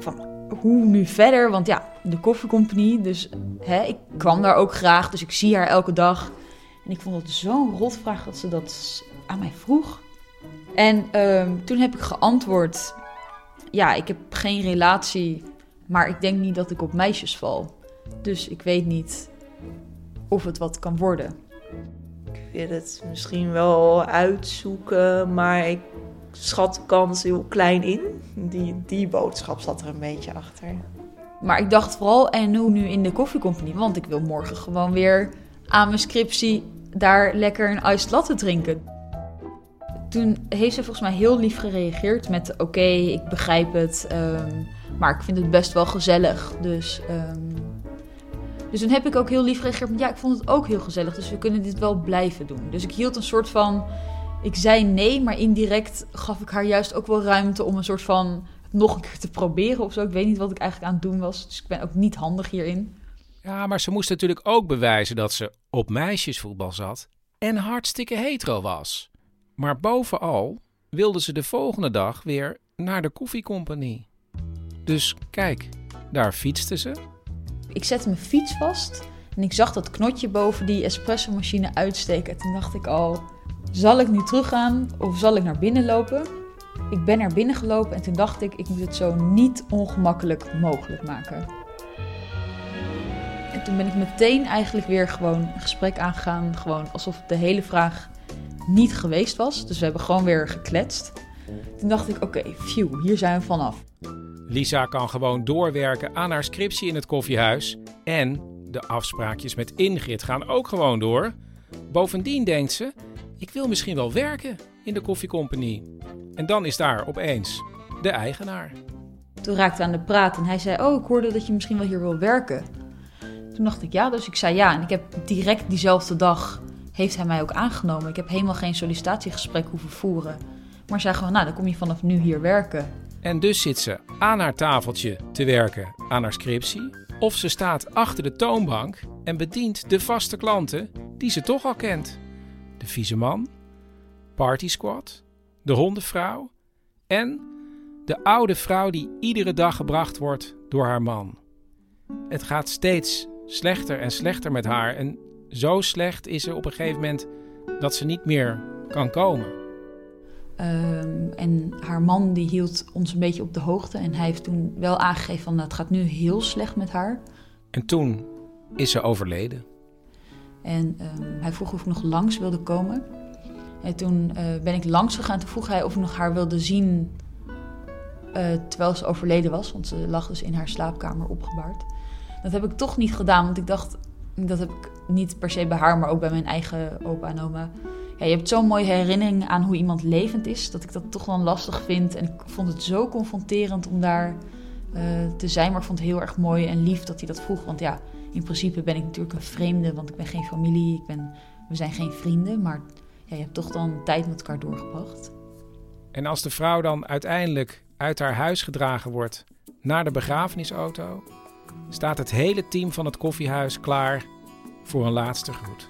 hoe nu verder? Want ja, de koffiecompagnie, dus hè, ik kwam daar ook graag, dus ik zie haar elke dag. En ik vond het zo'n rotvraag dat ze dat aan mij vroeg. En um, toen heb ik geantwoord, ja, ik heb geen relatie, maar ik denk niet dat ik op meisjes val. Dus ik weet niet of het wat kan worden. Ik wil het misschien wel uitzoeken, maar ik schat de kans heel klein in. Die, die boodschap zat er een beetje achter. Maar ik dacht vooral, en hoe nu in de koffiecompagnie? Want ik wil morgen gewoon weer aan mijn scriptie daar lekker een iced latte drinken. Toen heeft ze volgens mij heel lief gereageerd met oké, okay, ik begrijp het, um, maar ik vind het best wel gezellig. Dus, um, dus toen heb ik ook heel lief gereageerd met ja, ik vond het ook heel gezellig, dus we kunnen dit wel blijven doen. Dus ik hield een soort van, ik zei nee, maar indirect gaf ik haar juist ook wel ruimte om een soort van het nog een keer te proberen of zo. Ik weet niet wat ik eigenlijk aan het doen was, dus ik ben ook niet handig hierin. Ja, maar ze moest natuurlijk ook bewijzen dat ze op meisjesvoetbal zat en hartstikke hetero was. Maar bovenal wilde ze de volgende dag weer naar de koffiecompagnie. Dus kijk, daar fietste ze. Ik zette mijn fiets vast en ik zag dat knotje boven die espressomachine uitsteken. Toen dacht ik al, zal ik nu teruggaan of zal ik naar binnen lopen? Ik ben naar binnen gelopen en toen dacht ik, ik moet het zo niet ongemakkelijk mogelijk maken. En toen ben ik meteen eigenlijk weer gewoon een gesprek aangegaan. Gewoon alsof de hele vraag niet geweest was. Dus we hebben gewoon weer gekletst. Toen dacht ik, oké, okay, phew, hier zijn we vanaf. Lisa kan gewoon doorwerken aan haar scriptie in het koffiehuis. En de afspraakjes met Ingrid gaan ook gewoon door. Bovendien denkt ze, ik wil misschien wel werken in de koffiecompagnie. En dan is daar opeens de eigenaar. Toen raakten we aan de praat en hij zei, oh, ik hoorde dat je misschien wel hier wil werken. Toen dacht ik ja, dus ik zei ja. En ik heb direct diezelfde dag, heeft hij mij ook aangenomen. Ik heb helemaal geen sollicitatiegesprek hoeven voeren. Maar zei gewoon, nou, dan kom je vanaf nu hier werken. En dus zit ze aan haar tafeltje te werken aan haar scriptie. Of ze staat achter de toonbank en bedient de vaste klanten die ze toch al kent. De vieze man, Party Squad, de hondenvrouw en de oude vrouw die iedere dag gebracht wordt door haar man. Het gaat steeds slechter en slechter met haar. En zo slecht is ze op een gegeven moment dat ze niet meer kan komen. Um, en haar man die hield ons een beetje op de hoogte. En hij heeft toen wel aangegeven van, nou, het gaat nu heel slecht met haar. En toen is ze overleden. En um, hij vroeg of ik nog langs wilde komen. En toen uh, ben ik langs gegaan. Toen vroeg hij of ik nog haar wilde zien uh, terwijl ze overleden was. Want ze lag dus in haar slaapkamer opgebaard. Dat heb ik toch niet gedaan, want ik dacht, dat heb ik niet per se bij haar, maar ook bij mijn eigen opa en oma. Ja, je hebt zo'n mooie herinnering aan hoe iemand levend is, dat ik dat toch wel lastig vind. En ik vond het zo confronterend om daar uh, te zijn, maar ik vond het heel erg mooi en lief dat hij dat vroeg. Want ja, in principe ben ik natuurlijk een vreemde, want ik ben geen familie, ik ben, we zijn geen vrienden. Maar ja, je hebt toch dan tijd met elkaar doorgebracht. En als de vrouw dan uiteindelijk uit haar huis gedragen wordt naar de begrafenisauto, staat het hele team van het koffiehuis klaar voor een laatste groet.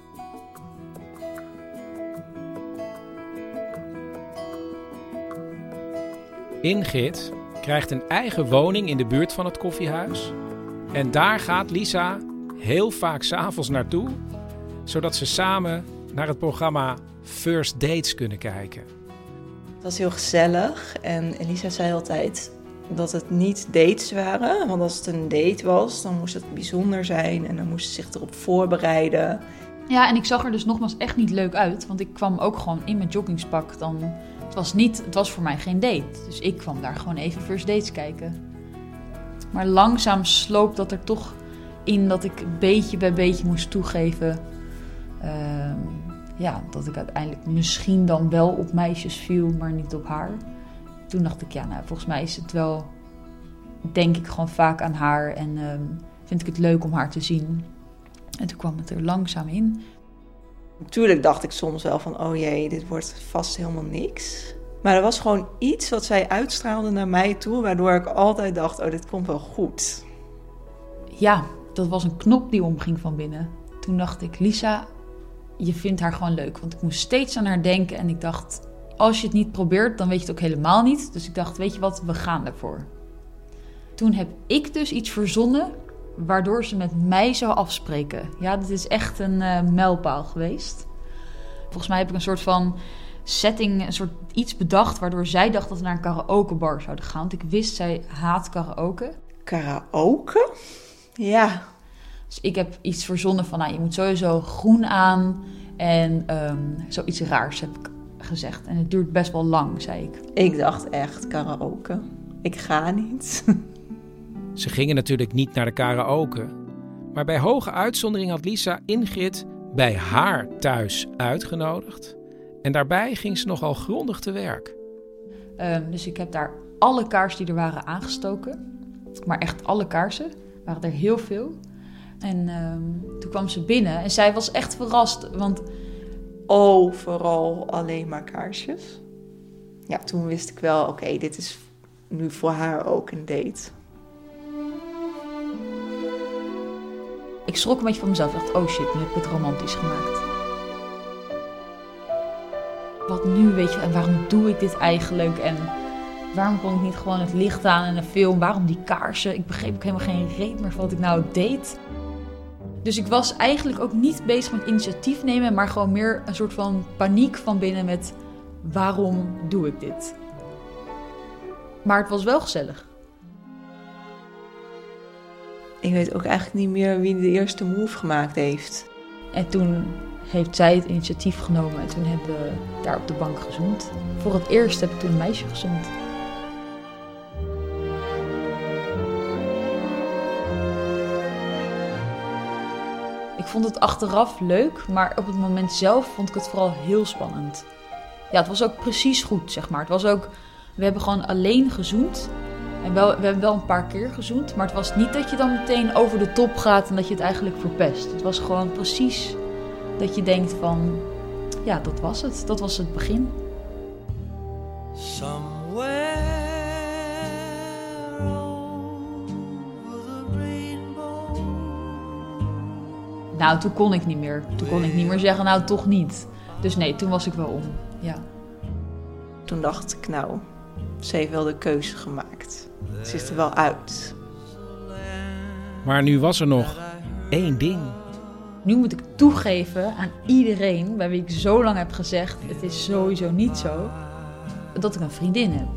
Ingrid krijgt een eigen woning in de buurt van het koffiehuis. En daar gaat Lisa heel vaak 's avonds naartoe, zodat ze samen naar het programma First Dates kunnen kijken. Het was heel gezellig en Elisa zei altijd dat het niet dates waren. Want als het een date was, dan moest het bijzonder zijn en dan moest ze zich erop voorbereiden. Ja, en ik zag er dus nogmaals echt niet leuk uit, want ik kwam ook gewoon in mijn joggingspak. Dan, het was niet, het was voor mij geen date, dus ik kwam daar gewoon even First Dates kijken. Maar langzaam sloop dat er toch in dat ik beetje bij beetje moest toegeven. Uh, ja, dat ik uiteindelijk misschien dan wel op meisjes viel, maar niet op haar. Toen dacht ik, ja, nou, volgens mij is het wel, denk ik gewoon vaak aan haar en uh, vind ik het leuk om haar te zien. En toen kwam het er langzaam in. Natuurlijk dacht ik soms wel van, oh jee, dit wordt vast helemaal niks. Maar er was gewoon iets wat zij uitstraalde naar mij toe, waardoor ik altijd dacht, oh, dit komt wel goed. Ja, dat was een knop die omging van binnen. Toen dacht ik, Lisa, je vindt haar gewoon leuk. Want ik moest steeds aan haar denken en ik dacht, als je het niet probeert, dan weet je het ook helemaal niet. Dus ik dacht, weet je wat, we gaan ervoor. Toen heb ik dus iets verzonnen waardoor ze met mij zou afspreken. Ja, dit is echt een uh, mijlpaal geweest. Volgens mij heb ik een soort van setting, een soort iets bedacht waardoor zij dacht dat we naar een karaokebar zouden gaan. Want ik wist, zij haat karaoke. Karaoke? Ja. Dus ik heb iets verzonnen van, nou, je moet sowieso groen aan en um, zoiets raars heb ik gezegd. En het duurt best wel lang, zei ik. Ik dacht echt karaoke. Ik ga niet. Ze gingen natuurlijk niet naar de karaoke. Maar bij hoge uitzondering had Lisa Ingrid bij haar thuis uitgenodigd. En daarbij ging ze nogal grondig te werk. Um, dus ik heb daar alle kaarsen die er waren aangestoken. Maar echt alle kaarsen. Waren er heel veel. En um, toen kwam ze binnen en zij was echt verrast. Want overal alleen maar kaarsjes. Ja, toen wist ik wel, oké, okay, dit is nu voor haar ook een date. Ik schrok een beetje van mezelf. Ik dacht, oh shit, nu heb ik het romantisch gemaakt. Wat nu, weet je, en waarom doe ik dit eigenlijk? En waarom kon ik niet gewoon het licht aan in een film? Waarom die kaarsen? Ik begreep ook helemaal geen reet meer van wat ik nou deed. Dus ik was eigenlijk ook niet bezig met initiatief nemen, maar gewoon meer een soort van paniek van binnen met waarom doe ik dit? Maar het was wel gezellig. Ik weet ook eigenlijk niet meer wie de eerste move gemaakt heeft. En toen heeft zij het initiatief genomen en toen hebben we daar op de bank gezoend. Voor het eerst heb ik toen een meisje gezoend. Ik vond het achteraf leuk, maar op het moment zelf vond ik het vooral heel spannend. Ja, het was ook precies goed, zeg maar. Het was ook, we hebben gewoon alleen gezoend. En wel, we hebben wel een paar keer gezoend, maar het was niet dat je dan meteen over de top gaat en dat je het eigenlijk verpest. Het was gewoon precies dat je denkt van, ja, dat was het. Dat was het begin. Somewhere over the rainbow. Nou, toen kon ik niet meer. Toen kon ik niet meer zeggen, nou, toch niet. Dus nee, toen was ik wel om, ja. Toen dacht ik, nou, ze heeft wel de keuze gemaakt. Ze is er wel uit. Maar nu was er nog één ding. Nu moet ik toegeven aan iedereen bij wie ik zo lang heb gezegd, het is sowieso niet zo, dat ik een vriendin heb.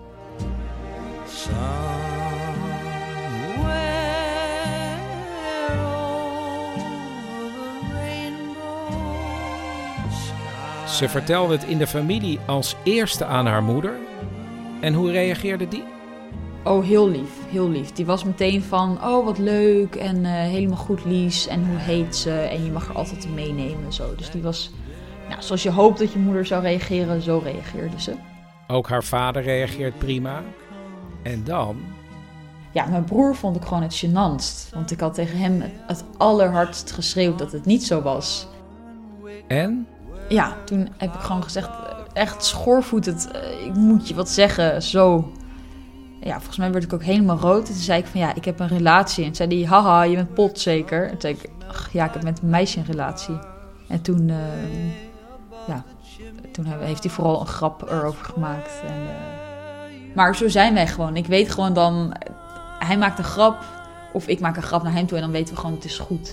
Ze vertelde het in de familie als eerste aan haar moeder. En hoe reageerde die? Oh, heel lief, heel lief. Die was meteen van, oh wat leuk en uh, helemaal goed Lies en hoe heet ze en je mag er altijd in meenemen. Zo. Dus die was, nou, zoals je hoopt dat je moeder zou reageren, zo reageerde ze. Ook haar vader reageert prima. En dan? Ja, mijn broer vond ik gewoon het gênantst. Want ik had tegen hem het allerhardst geschreeuwd dat het niet zo was. En? Ja, toen heb ik gewoon gezegd, echt schoorvoetend, ik moet je wat zeggen, zo. Ja, volgens mij werd ik ook helemaal rood. En toen zei ik van, ja, ik heb een relatie. En toen zei hij, haha, je bent pot zeker. En toen zei ik, ach, ja, ik heb met een meisje een relatie. En toen, uh, ja, toen heeft hij vooral een grap erover gemaakt. En, uh, maar zo zijn wij gewoon. Ik weet gewoon dan, hij maakt een grap, of ik maak een grap naar hem toe. En dan weten we gewoon, het is goed.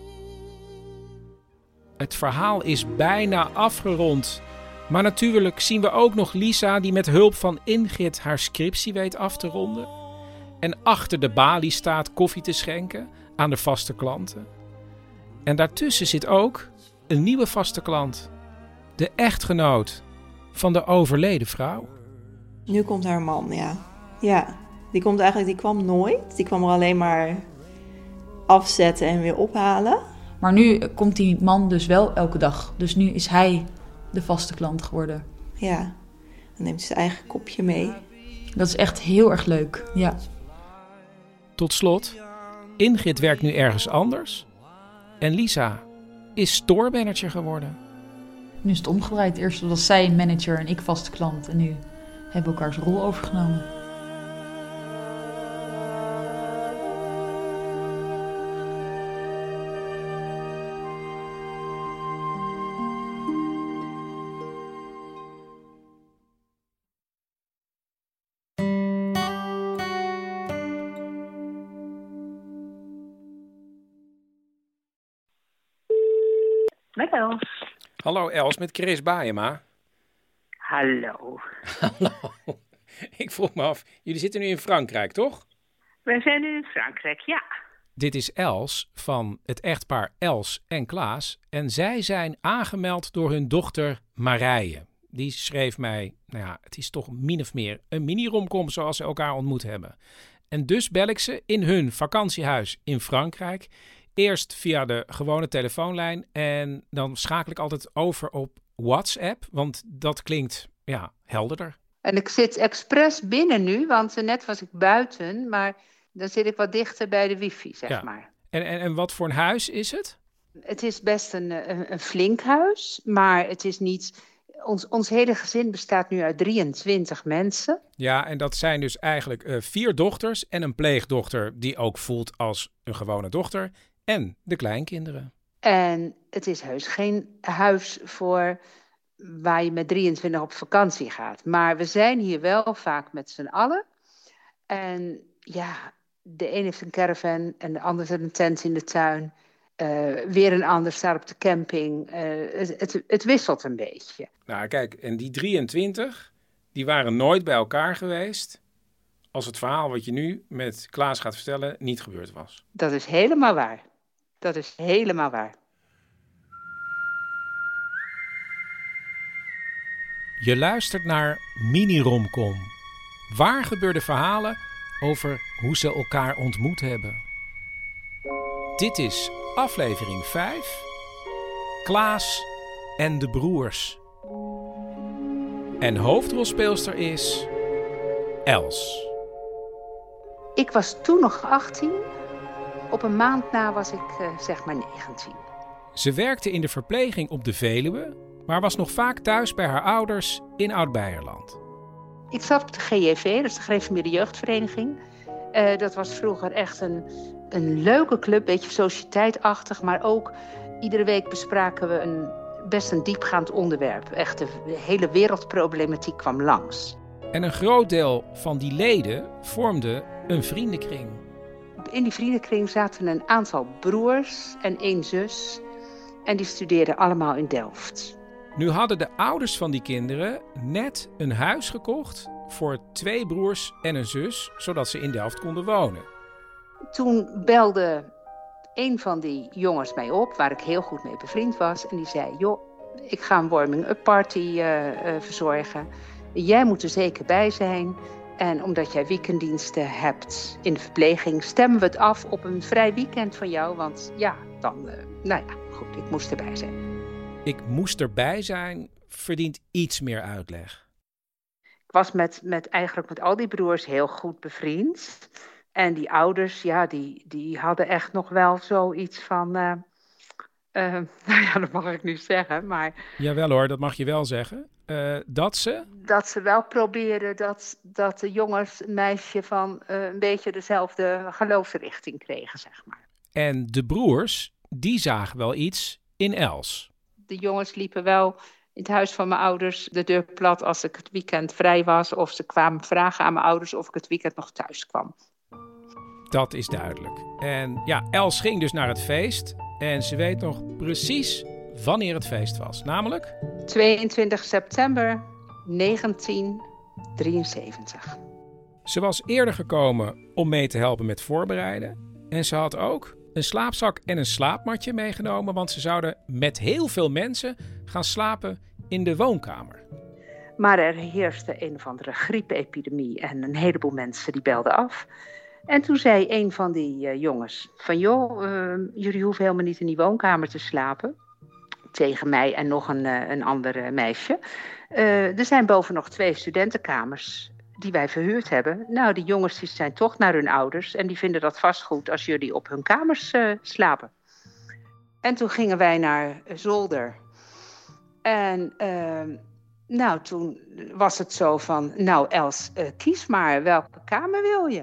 Het verhaal is bijna afgerond. Maar natuurlijk zien we ook nog Lisa die met hulp van Ingrid haar scriptie weet af te ronden. En achter de balie staat koffie te schenken aan de vaste klanten. En daartussen zit ook een nieuwe vaste klant. De echtgenoot van de overleden vrouw. Nu komt haar man, ja. Ja, die komt eigenlijk, die kwam nooit. Die kwam er alleen maar afzetten en weer ophalen. Maar nu komt die man dus wel elke dag. Dus nu is hij de vaste klant geworden. Ja, dan neemt hij zijn eigen kopje mee. Dat is echt heel erg leuk, ja. Tot slot, Ingrid werkt nu ergens anders. En Lisa is store-manager geworden. Nu is het omgedraaid. Eerst was zij manager en ik vaste klant. En nu hebben we elkaars rol overgenomen. Met Els. Hallo Els, met Chris Baayema. Hallo. Hallo. Ik vroeg me af, jullie zitten nu in Frankrijk, toch? Wij zijn nu in Frankrijk, ja. Dit is Els van het echtpaar Els en Klaas. En zij zijn aangemeld door hun dochter Marije. Die schreef mij, nou ja, het is toch min of meer een mini-romcom zoals ze elkaar ontmoet hebben. En dus bel ik ze in hun vakantiehuis in Frankrijk. Eerst via de gewone telefoonlijn en dan schakel ik altijd over op WhatsApp, want dat klinkt, ja, helderder. En ik zit expres binnen nu, want net was ik buiten, maar dan zit ik wat dichter bij de wifi, zeg ja. maar. En, en, en wat voor een huis is het? Het is best een, een, een flink huis, maar het is niet... Ons, ons hele gezin bestaat nu uit drieëntwintig mensen. Ja, en dat zijn dus eigenlijk uh, vier dochters en een pleegdochter die ook voelt als een gewone dochter. En de kleinkinderen. En het is heus geen huis voor waar je met drieëntwintig op vakantie gaat. Maar we zijn hier wel vaak met z'n allen. En ja, de een heeft een caravan en de ander zet een tent in de tuin. Uh, weer een ander staat op de camping. Uh, het, het, het wisselt een beetje. Nou kijk, en die drieëntwintig, die waren nooit bij elkaar geweest als het verhaal wat je nu met Klaas gaat vertellen niet gebeurd was. Dat is helemaal waar. Dat is helemaal waar. Je luistert naar Mini-romcom. Waar gebeurde verhalen over hoe ze elkaar ontmoet hebben. Dit is aflevering vijf. Klaas en de broers. En hoofdrolspeelster is Els. Ik was toen nog achttien. Op een maand na was ik uh, zeg maar negentien. Ze werkte in de verpleging op de Veluwe, maar was nog vaak thuis bij haar ouders in Oud-Beierland. Ik zat op de G J V, dat is de Gereformeerde Jeugdvereniging. Uh, dat was vroeger echt een, een leuke club, beetje sociëteitachtig, maar ook iedere week bespraken we een best een diepgaand onderwerp. Echt de hele wereldproblematiek kwam langs. En een groot deel van die leden vormde een vriendenkring. In die vriendenkring zaten een aantal broers en één zus. En die studeerden allemaal in Delft. Nu hadden de ouders van die kinderen net een huis gekocht voor twee broers en een zus, zodat ze in Delft konden wonen. Toen belde een van die jongens mij op, waar ik heel goed mee bevriend was. En die zei, joh, ik ga een warming-up party uh, uh, verzorgen. Jij moet er zeker bij zijn. En omdat jij weekenddiensten hebt in de verpleging, stemmen we het af op een vrij weekend van jou. Want ja, dan, uh, nou ja, goed, ik moest erbij zijn. Ik moest erbij zijn verdient iets meer uitleg. Ik was met, met eigenlijk met al die broers heel goed bevriend. En die ouders, ja, die, die hadden echt nog wel zoiets van... Uh, uh, nou ja, dat mag ik nu zeggen, maar... Jawel hoor, dat mag je wel zeggen. Uh, dat ze... Dat ze wel proberen dat, dat de jongens een meisje van uh, een beetje dezelfde geloofsrichting kregen, zeg maar. En de broers, die zagen wel iets in Els. De jongens liepen wel in het huis van mijn ouders de deur plat als ik het weekend vrij was. Of ze kwamen vragen aan mijn ouders of ik het weekend nog thuis kwam. Dat is duidelijk. En ja, Els ging dus naar het feest. En ze weet nog precies wanneer het feest was. Namelijk? tweeëntwintig september negentien drieënzeventig. Ze was eerder gekomen om mee te helpen met voorbereiden. En ze had ook een slaapzak en een slaapmatje meegenomen. Want ze zouden met heel veel mensen gaan slapen in de woonkamer. Maar er heerste een of andere griepepidemie en een heleboel mensen die belden af. En toen zei een van die uh, jongens van joh, uh, jullie hoeven helemaal niet in die woonkamer te slapen. Tegen mij en nog een, uh, een ander uh, meisje. Uh, er zijn boven nog twee studentenkamers die wij verhuurd hebben. Nou, die jongens die zijn toch naar hun ouders en die vinden dat vast goed als jullie op hun kamers uh, slapen. En toen gingen wij naar zolder. En uh, nou, toen was het zo van, nou Els, uh, kies maar, welke kamer wil je?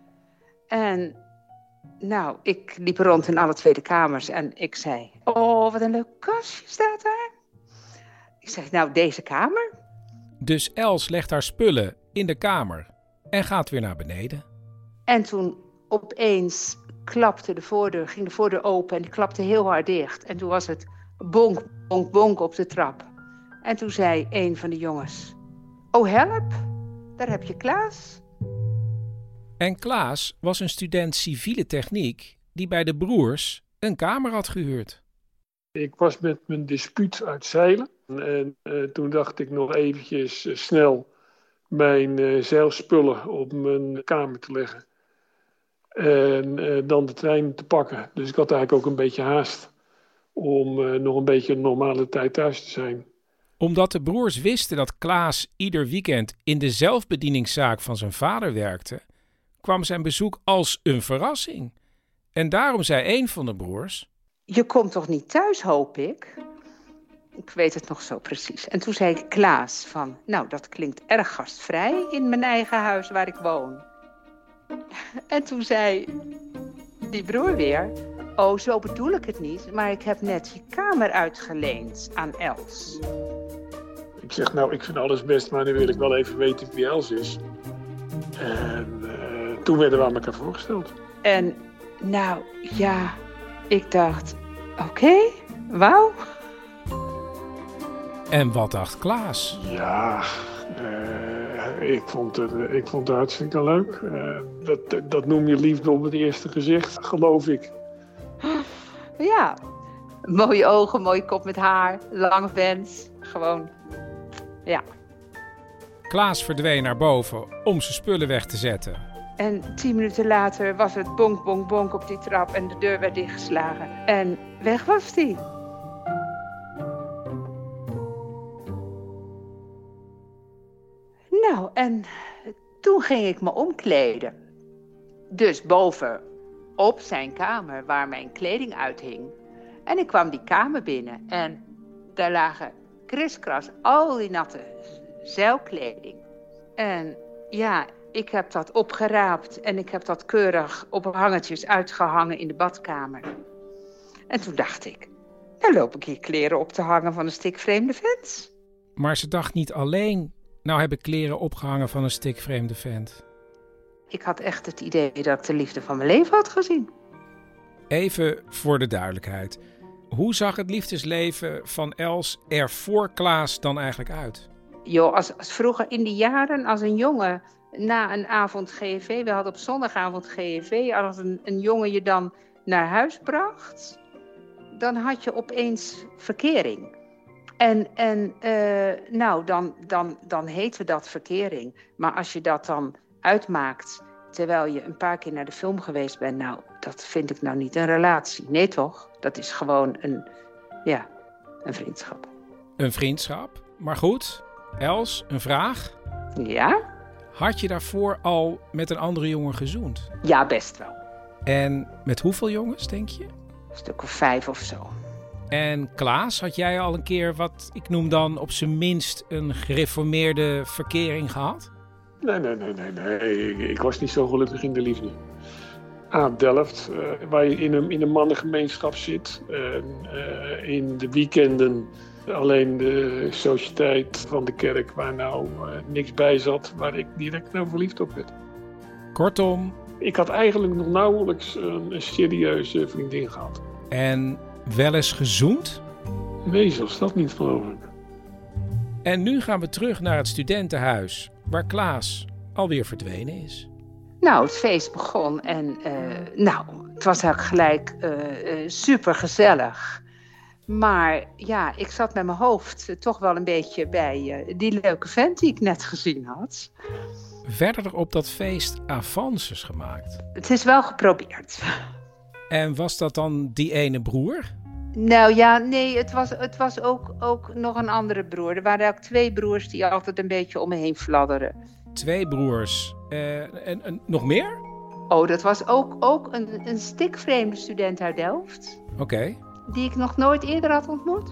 En nou, ik liep rond in alle tweede kamers en ik zei, oh, wat een leuk kastje staat daar. Ik zei, nou, deze kamer. Dus Els legt haar spullen in de kamer en gaat weer naar beneden. En toen opeens klapte de voordeur, ging de voordeur open en die klapte heel hard dicht. En toen was het bonk, bonk, bonk op de trap. En toen zei een van de jongens, oh help, daar heb je Klaas. En Klaas was een student civiele techniek die bij de broers een kamer had gehuurd. Ik was met mijn dispuut uit zeilen en uh, toen dacht ik nog eventjes uh, snel mijn uh, zeilspullen op mijn kamer te leggen. En uh, dan de trein te pakken. Dus ik had eigenlijk ook een beetje haast om uh, nog een beetje een normale tijd thuis te zijn. Omdat de broers wisten dat Klaas ieder weekend in de zelfbedieningszaak van zijn vader werkte, kwam zijn bezoek als een verrassing. En daarom zei een van de broers, je komt toch niet thuis, hoop ik? Ik weet het nog zo precies. En toen zei Klaas van, nou, dat klinkt erg gastvrij in mijn eigen huis waar ik woon. En toen zei die broer weer, oh, zo bedoel ik het niet, maar ik heb net je kamer uitgeleend aan Els. Ik zeg, nou, ik vind alles best, maar nu wil ik wel even weten wie Els is. En uh, toen werden we aan elkaar voorgesteld. En nou, ja, ik dacht, oké, okay, wauw. En wat dacht Klaas? Ja, uh, ik, vond het, ik vond het hartstikke leuk. Uh, dat, dat noem je liefde op het eerste gezicht, geloof ik. Ja, mooie ogen, mooie kop met haar, lange vent, gewoon, ja. Klaas verdween naar boven om zijn spullen weg te zetten. En tien minuten later was het bonk, bonk, bonk op die trap en de deur werd dichtgeslagen. En weg was die. Nou, en toen ging ik me omkleden. Dus boven op zijn kamer waar mijn kleding uithing. En ik kwam die kamer binnen en daar lagen kriskras al die natte zeilkleding. En ja, ik heb dat opgeraapt en ik heb dat keurig op hangertjes uitgehangen in de badkamer. En toen dacht ik, nou loop ik hier kleren op te hangen van een stikvreemde vent. Maar ze dacht niet alleen, nou heb ik kleren opgehangen van een stikvreemde vent. Ik had echt het idee dat ik de liefde van mijn leven had gezien. Even voor de duidelijkheid. Hoe zag het liefdesleven van Els er voor Klaas dan eigenlijk uit? Joh, als, als vroeger in die jaren, als een jongen na een avond G F V, we hadden op zondagavond G F V, als een, een jongen je dan naar huis bracht, dan had je opeens verkering. En, en uh, nou, dan, dan, dan heette dat verkering. Maar als je dat dan uitmaakt terwijl je een paar keer naar de film geweest bent, nou, dat vind ik nou niet een relatie. Nee toch? Dat is gewoon een, ja, een vriendschap. Een vriendschap? Maar goed, Els, een vraag. Ja? Had je daarvoor al met een andere jongen gezoend? Ja, best wel. En met hoeveel jongens, denk je? Een stuk of vijf of zo. En Klaas, had jij al een keer wat ik noem dan op zijn minst een gereformeerde verkering gehad? Nee, nee, nee, nee, nee. Ik, ik was niet zo gelukkig in de liefde. Aan Delft, uh, waar je in een, in een mannengemeenschap zit. Uh, uh, in de weekenden alleen de sociëteit van de kerk waar nou uh, niks bij zat, waar ik direct nou verliefd op werd. Kortom. Ik had eigenlijk nog nauwelijks een, een serieuze vriendin gehad. En wel eens gezoend? Nee, zelfs dat niet, geloof ik. En nu gaan we terug naar het studentenhuis, waar Klaas alweer verdwenen is. Nou, het feest begon en uh, nou, het was eigenlijk gelijk uh, uh, super gezellig. Maar ja, ik zat met mijn hoofd uh, toch wel een beetje bij uh, die leuke vent die ik net gezien had. Werden er op dat feest avances gemaakt? Het is wel geprobeerd. En was dat dan die ene broer? Nou ja, nee, het was, het was ook, ook nog een andere broer. Er waren ook twee broers die altijd een beetje om me heen fladderden. Twee broers. Uh, en, en nog meer? Oh, dat was ook, ook een, een stikvreemde student uit Delft. Oké. Okay. Die ik nog nooit eerder had ontmoet.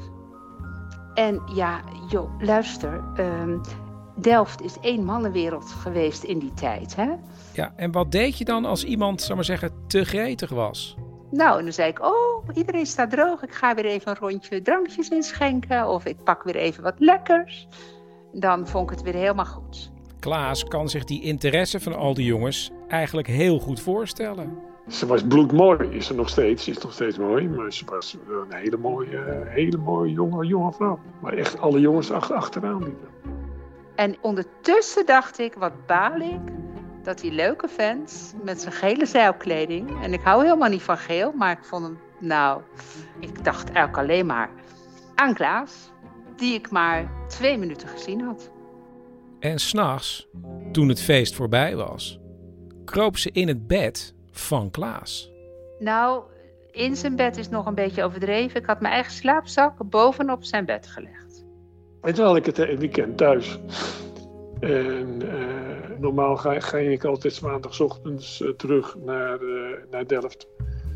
En ja, joh, luister. Um, Delft is één mannenwereld geweest in die tijd, hè? Ja, en wat deed je dan als iemand, zal maar zeggen, te gretig was? Nou, en dan zei ik, oh, iedereen staat droog. Ik ga weer even een rondje drankjes inschenken. Of ik pak weer even wat lekkers. Dan vond ik het weer helemaal goed. Klaas kan zich die interesse van al die jongens eigenlijk heel goed voorstellen. Ze was bloedmooi, is ze nog steeds, is nog steeds mooi. Maar ze was een hele mooie, hele mooie jonge, jonge vrouw. Maar echt alle jongens ach- achteraan liepen. En ondertussen dacht ik, wat baal ik, dat die leuke vent met zijn gele zeilkleding... en ik hou helemaal niet van geel, maar ik vond hem, nou... ik dacht eigenlijk alleen maar aan Klaas, die ik maar twee minuten gezien had. En 's nachts, toen het feest voorbij was, kroop ze in het bed van Klaas. Nou, in zijn bed is nog een beetje overdreven. Ik had mijn eigen slaapzak bovenop zijn bed gelegd. En toen had ik het weekend thuis. En uh, normaal ga, ga ik altijd 's maandagochtends uh, terug naar, uh, naar Delft.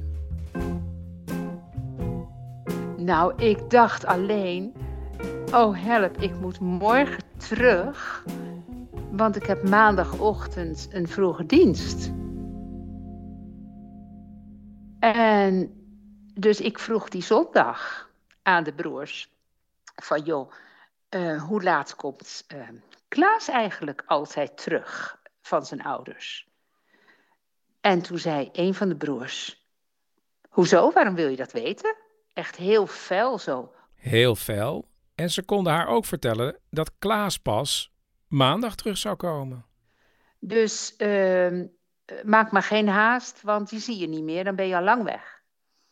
Nou, ik dacht alleen... oh help, ik moet morgen terug... want ik heb maandagochtend een vroege dienst. En dus ik vroeg die zondag aan de broers... van joh, uh, hoe laat komt uh, Klaas eigenlijk altijd terug van zijn ouders? En toen zei een van de broers... hoezo, waarom wil je dat weten? Echt heel fel zo. Heel fel. En ze konden haar ook vertellen dat Klaas pas maandag terug zou komen. Dus uh, maak maar geen haast, want die zie je niet meer. Dan ben je al lang weg.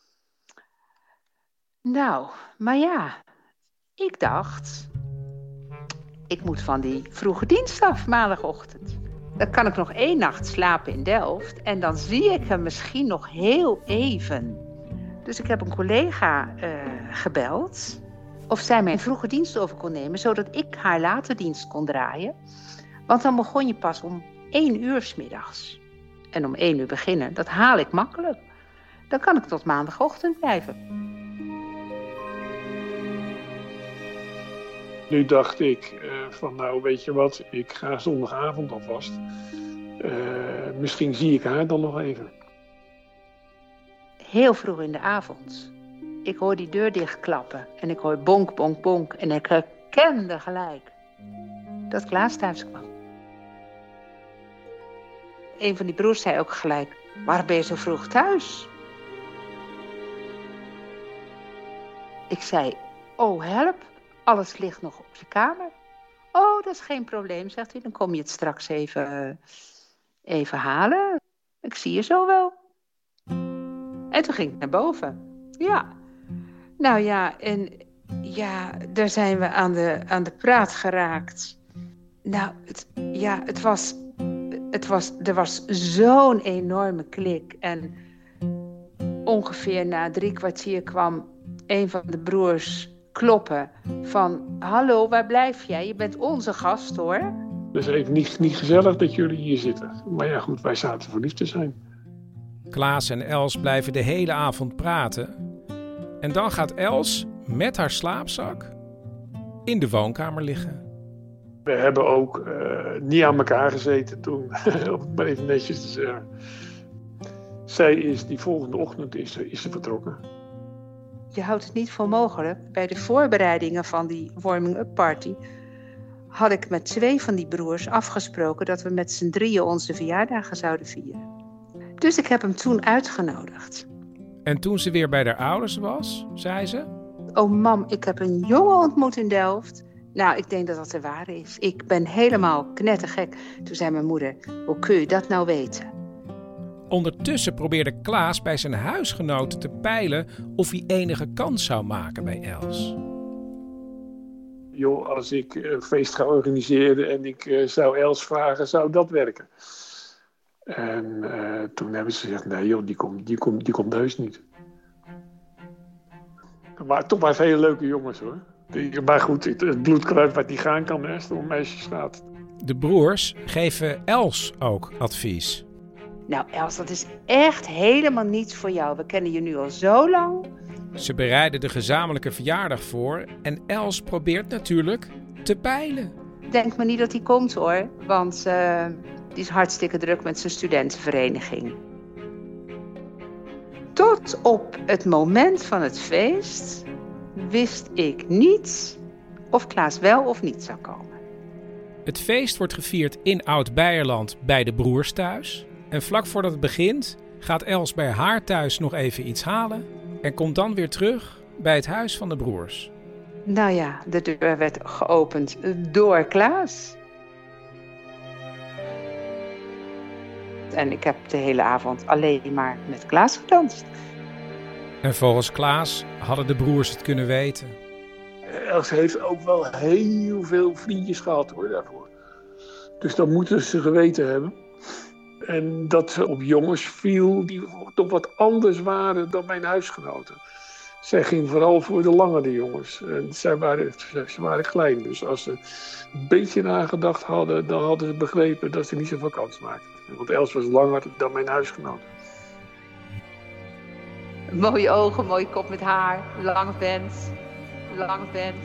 Nou, maar ja, ik dacht... ik moet van die vroege dienst af maandagochtend. Dan kan ik nog één nacht slapen in Delft. En dan zie ik hem misschien nog heel even. Dus ik heb een collega uh, gebeld... of zij mijn vroege dienst over kon nemen... zodat ik haar late dienst kon draaien. Want dan begon je pas om één uur 's middags. En om één uur beginnen, dat haal ik makkelijk. Dan kan ik tot maandagochtend blijven. Nu dacht ik uh, van nou weet je wat, ik ga zondagavond alvast. Uh, misschien zie ik haar dan nog even. Heel vroeg in de avond. Ik hoor die deur dichtklappen en ik hoor bonk, bonk, bonk. En ik herkende gelijk dat Klaas thuis kwam. Een van die broers zei ook gelijk, waarom ben je zo vroeg thuis? Ik zei, oh help, alles ligt nog op je kamer. Oh, dat is geen probleem, zegt hij, dan kom je het straks even, even halen. Ik zie je zo wel. En toen ging ik naar boven. Ja. Nou ja, en ja, daar zijn we aan de, aan de praat geraakt. Nou, het, ja, het was, het was, er was zo'n enorme klik. En ongeveer na drie kwartier kwam een van de broers kloppen van... hallo, waar blijf jij? Je bent onze gast, hoor. Dus even niet, niet gezellig dat jullie hier zitten. Maar ja, goed, wij zaten verliefd te zijn. Klaas en Els blijven de hele avond praten. En dan gaat Els met haar slaapzak in de woonkamer liggen. We hebben ook uh, niet aan elkaar gezeten toen, om het maar even netjes te zeggen. Zij is die volgende ochtend is, is ze vertrokken. Je houdt het niet voor mogelijk. Bij de voorbereidingen van die warming-up party had ik met twee van die broers afgesproken dat we met z'n drieën onze verjaardagen zouden vieren. Dus ik heb hem toen uitgenodigd. En toen ze weer bij haar ouders was, zei ze... Oh mam, ik heb een jongen ontmoet in Delft. Nou, ik denk dat dat de waar is. Ik ben helemaal knettergek. Toen zei mijn moeder, hoe kun je dat nou weten? Ondertussen probeerde Klaas bij zijn huisgenoten te peilen of hij enige kans zou maken bij Els. Joh, als ik een feest ga organiseren en ik uh, zou Els vragen, zou dat werken? En uh, toen hebben ze gezegd, nee joh, die komt, die komt, die komt heus niet. Maar toch maar hele leuke jongens hoor. Die, maar goed, het, het bloed kruipt waar die gaan kan als het om meisjes gaat. De broers geven Els ook advies. Nou Els, dat is echt helemaal niets voor jou. We kennen je nu al zo lang. Ze bereiden de gezamenlijke verjaardag voor en Els probeert natuurlijk te peilen. Denk maar niet dat hij komt hoor, want uh, die is hartstikke druk met zijn studentenvereniging. Tot op het moment van het feest wist ik niet of Klaas wel of niet zou komen. Het feest wordt gevierd in Oud-Beierland bij de broers thuis. En vlak voordat het begint gaat Els bij haar thuis nog even iets halen en komt dan weer terug bij het huis van de broers. Nou ja, de deur werd geopend door Klaas. En ik heb de hele avond alleen maar met Klaas gedanst. En volgens Klaas hadden de broers het kunnen weten. Els heeft ook wel heel veel vriendjes gehad hoor, daarvoor. Dus dat moeten ze geweten hebben. En dat ze op jongens viel die toch wat anders waren dan mijn huisgenoten. Zij ging vooral voor de langere jongens. En zij waren, ze waren klein, dus als ze een beetje nagedacht hadden, dan hadden ze begrepen dat ze niet zoveel kans maakten. Want Els was langer dan mijn huisgenoten. Mooie ogen, mooie kop met haar, lange pens, lange pens.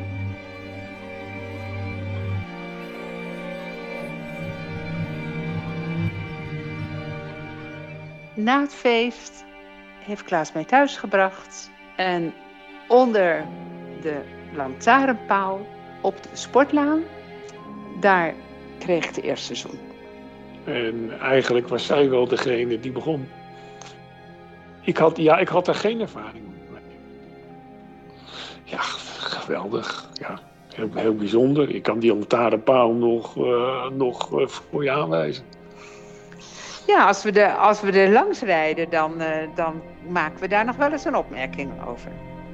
Na het feest heeft Klaas mij thuis gebracht en onder de lantaarnpaal op de sportlaan, daar kreeg ik de eerste zoen. En eigenlijk was zij wel degene die begon. Ik had, ja, ik had daar geen ervaring mee. Ja, geweldig. Ja, heel, heel bijzonder. Ik kan die lantaarnpaal nog, uh, nog uh, voor je aanwijzen. Ja, als we, de, als we er langs rijden, dan, uh, dan maken we daar nog wel eens een opmerking over.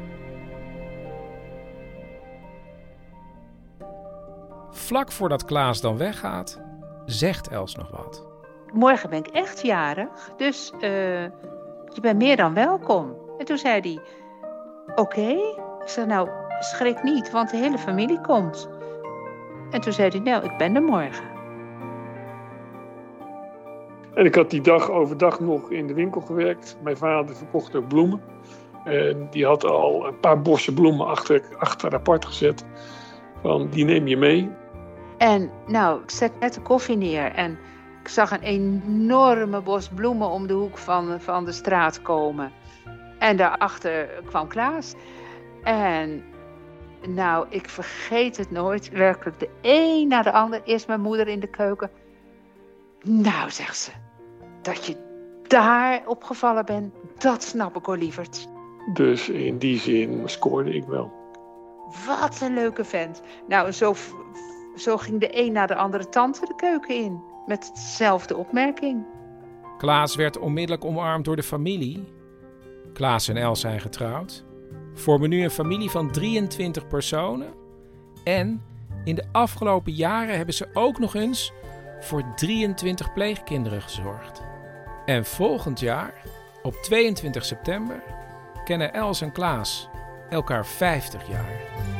Vlak voordat Klaas dan weggaat, zegt Els nog wat. Morgen ben ik echt jarig, dus uh, je bent meer dan welkom. En toen zei hij, oké. Okay. Ik zei, nou, schrik niet, want de hele familie komt. En toen zei hij, nou, ik ben er morgen. En ik had die dag overdag nog in de winkel gewerkt. Mijn vader verkocht ook bloemen. En die had al een paar bossen bloemen achter, achter apart gezet. Van, die neem je mee. En nou, ik zet net de koffie neer en ik zag een enorme bos bloemen om de hoek van, van de straat komen. En daarachter kwam Klaas. En nou, ik vergeet het nooit. Werkelijk de een na de ander. Eerst mijn moeder in de keuken. Nou, zegt ze, dat je daar opgevallen bent, dat snap ik, Olievert. Dus in die zin scoorde ik wel. Wat een leuke vent. Nou, zo, zo ging de een na de andere tante de keuken in. Met dezelfde opmerking. Klaas werd onmiddellijk omarmd door de familie. Klaas en Els zijn getrouwd. Vormen nu een familie van drieëntwintig personen. En in de afgelopen jaren hebben ze ook nog eens voor drieëntwintig pleegkinderen gezorgd. En volgend jaar, op tweeëntwintig september, kennen Els en Klaas elkaar vijftig jaar.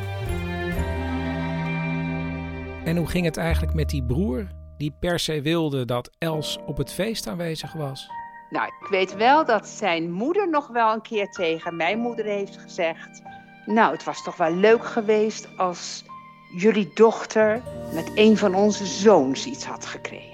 En hoe ging het eigenlijk met die broer die per se wilde dat Els op het feest aanwezig was? Nou, ik weet wel dat zijn moeder nog wel een keer tegen mijn moeder heeft gezegd, nou, het was toch wel leuk geweest als jullie dochter met een van onze zoons iets had gekregen.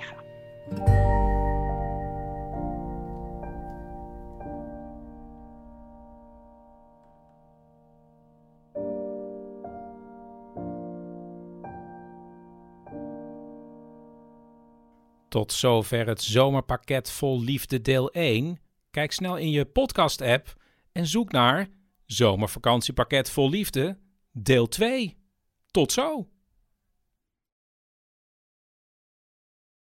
Tot zover het zomerpakket vol liefde deel één. Kijk snel in je podcast-app en zoek naar Zomervakantiepakket vol liefde deel twee. Tot zo!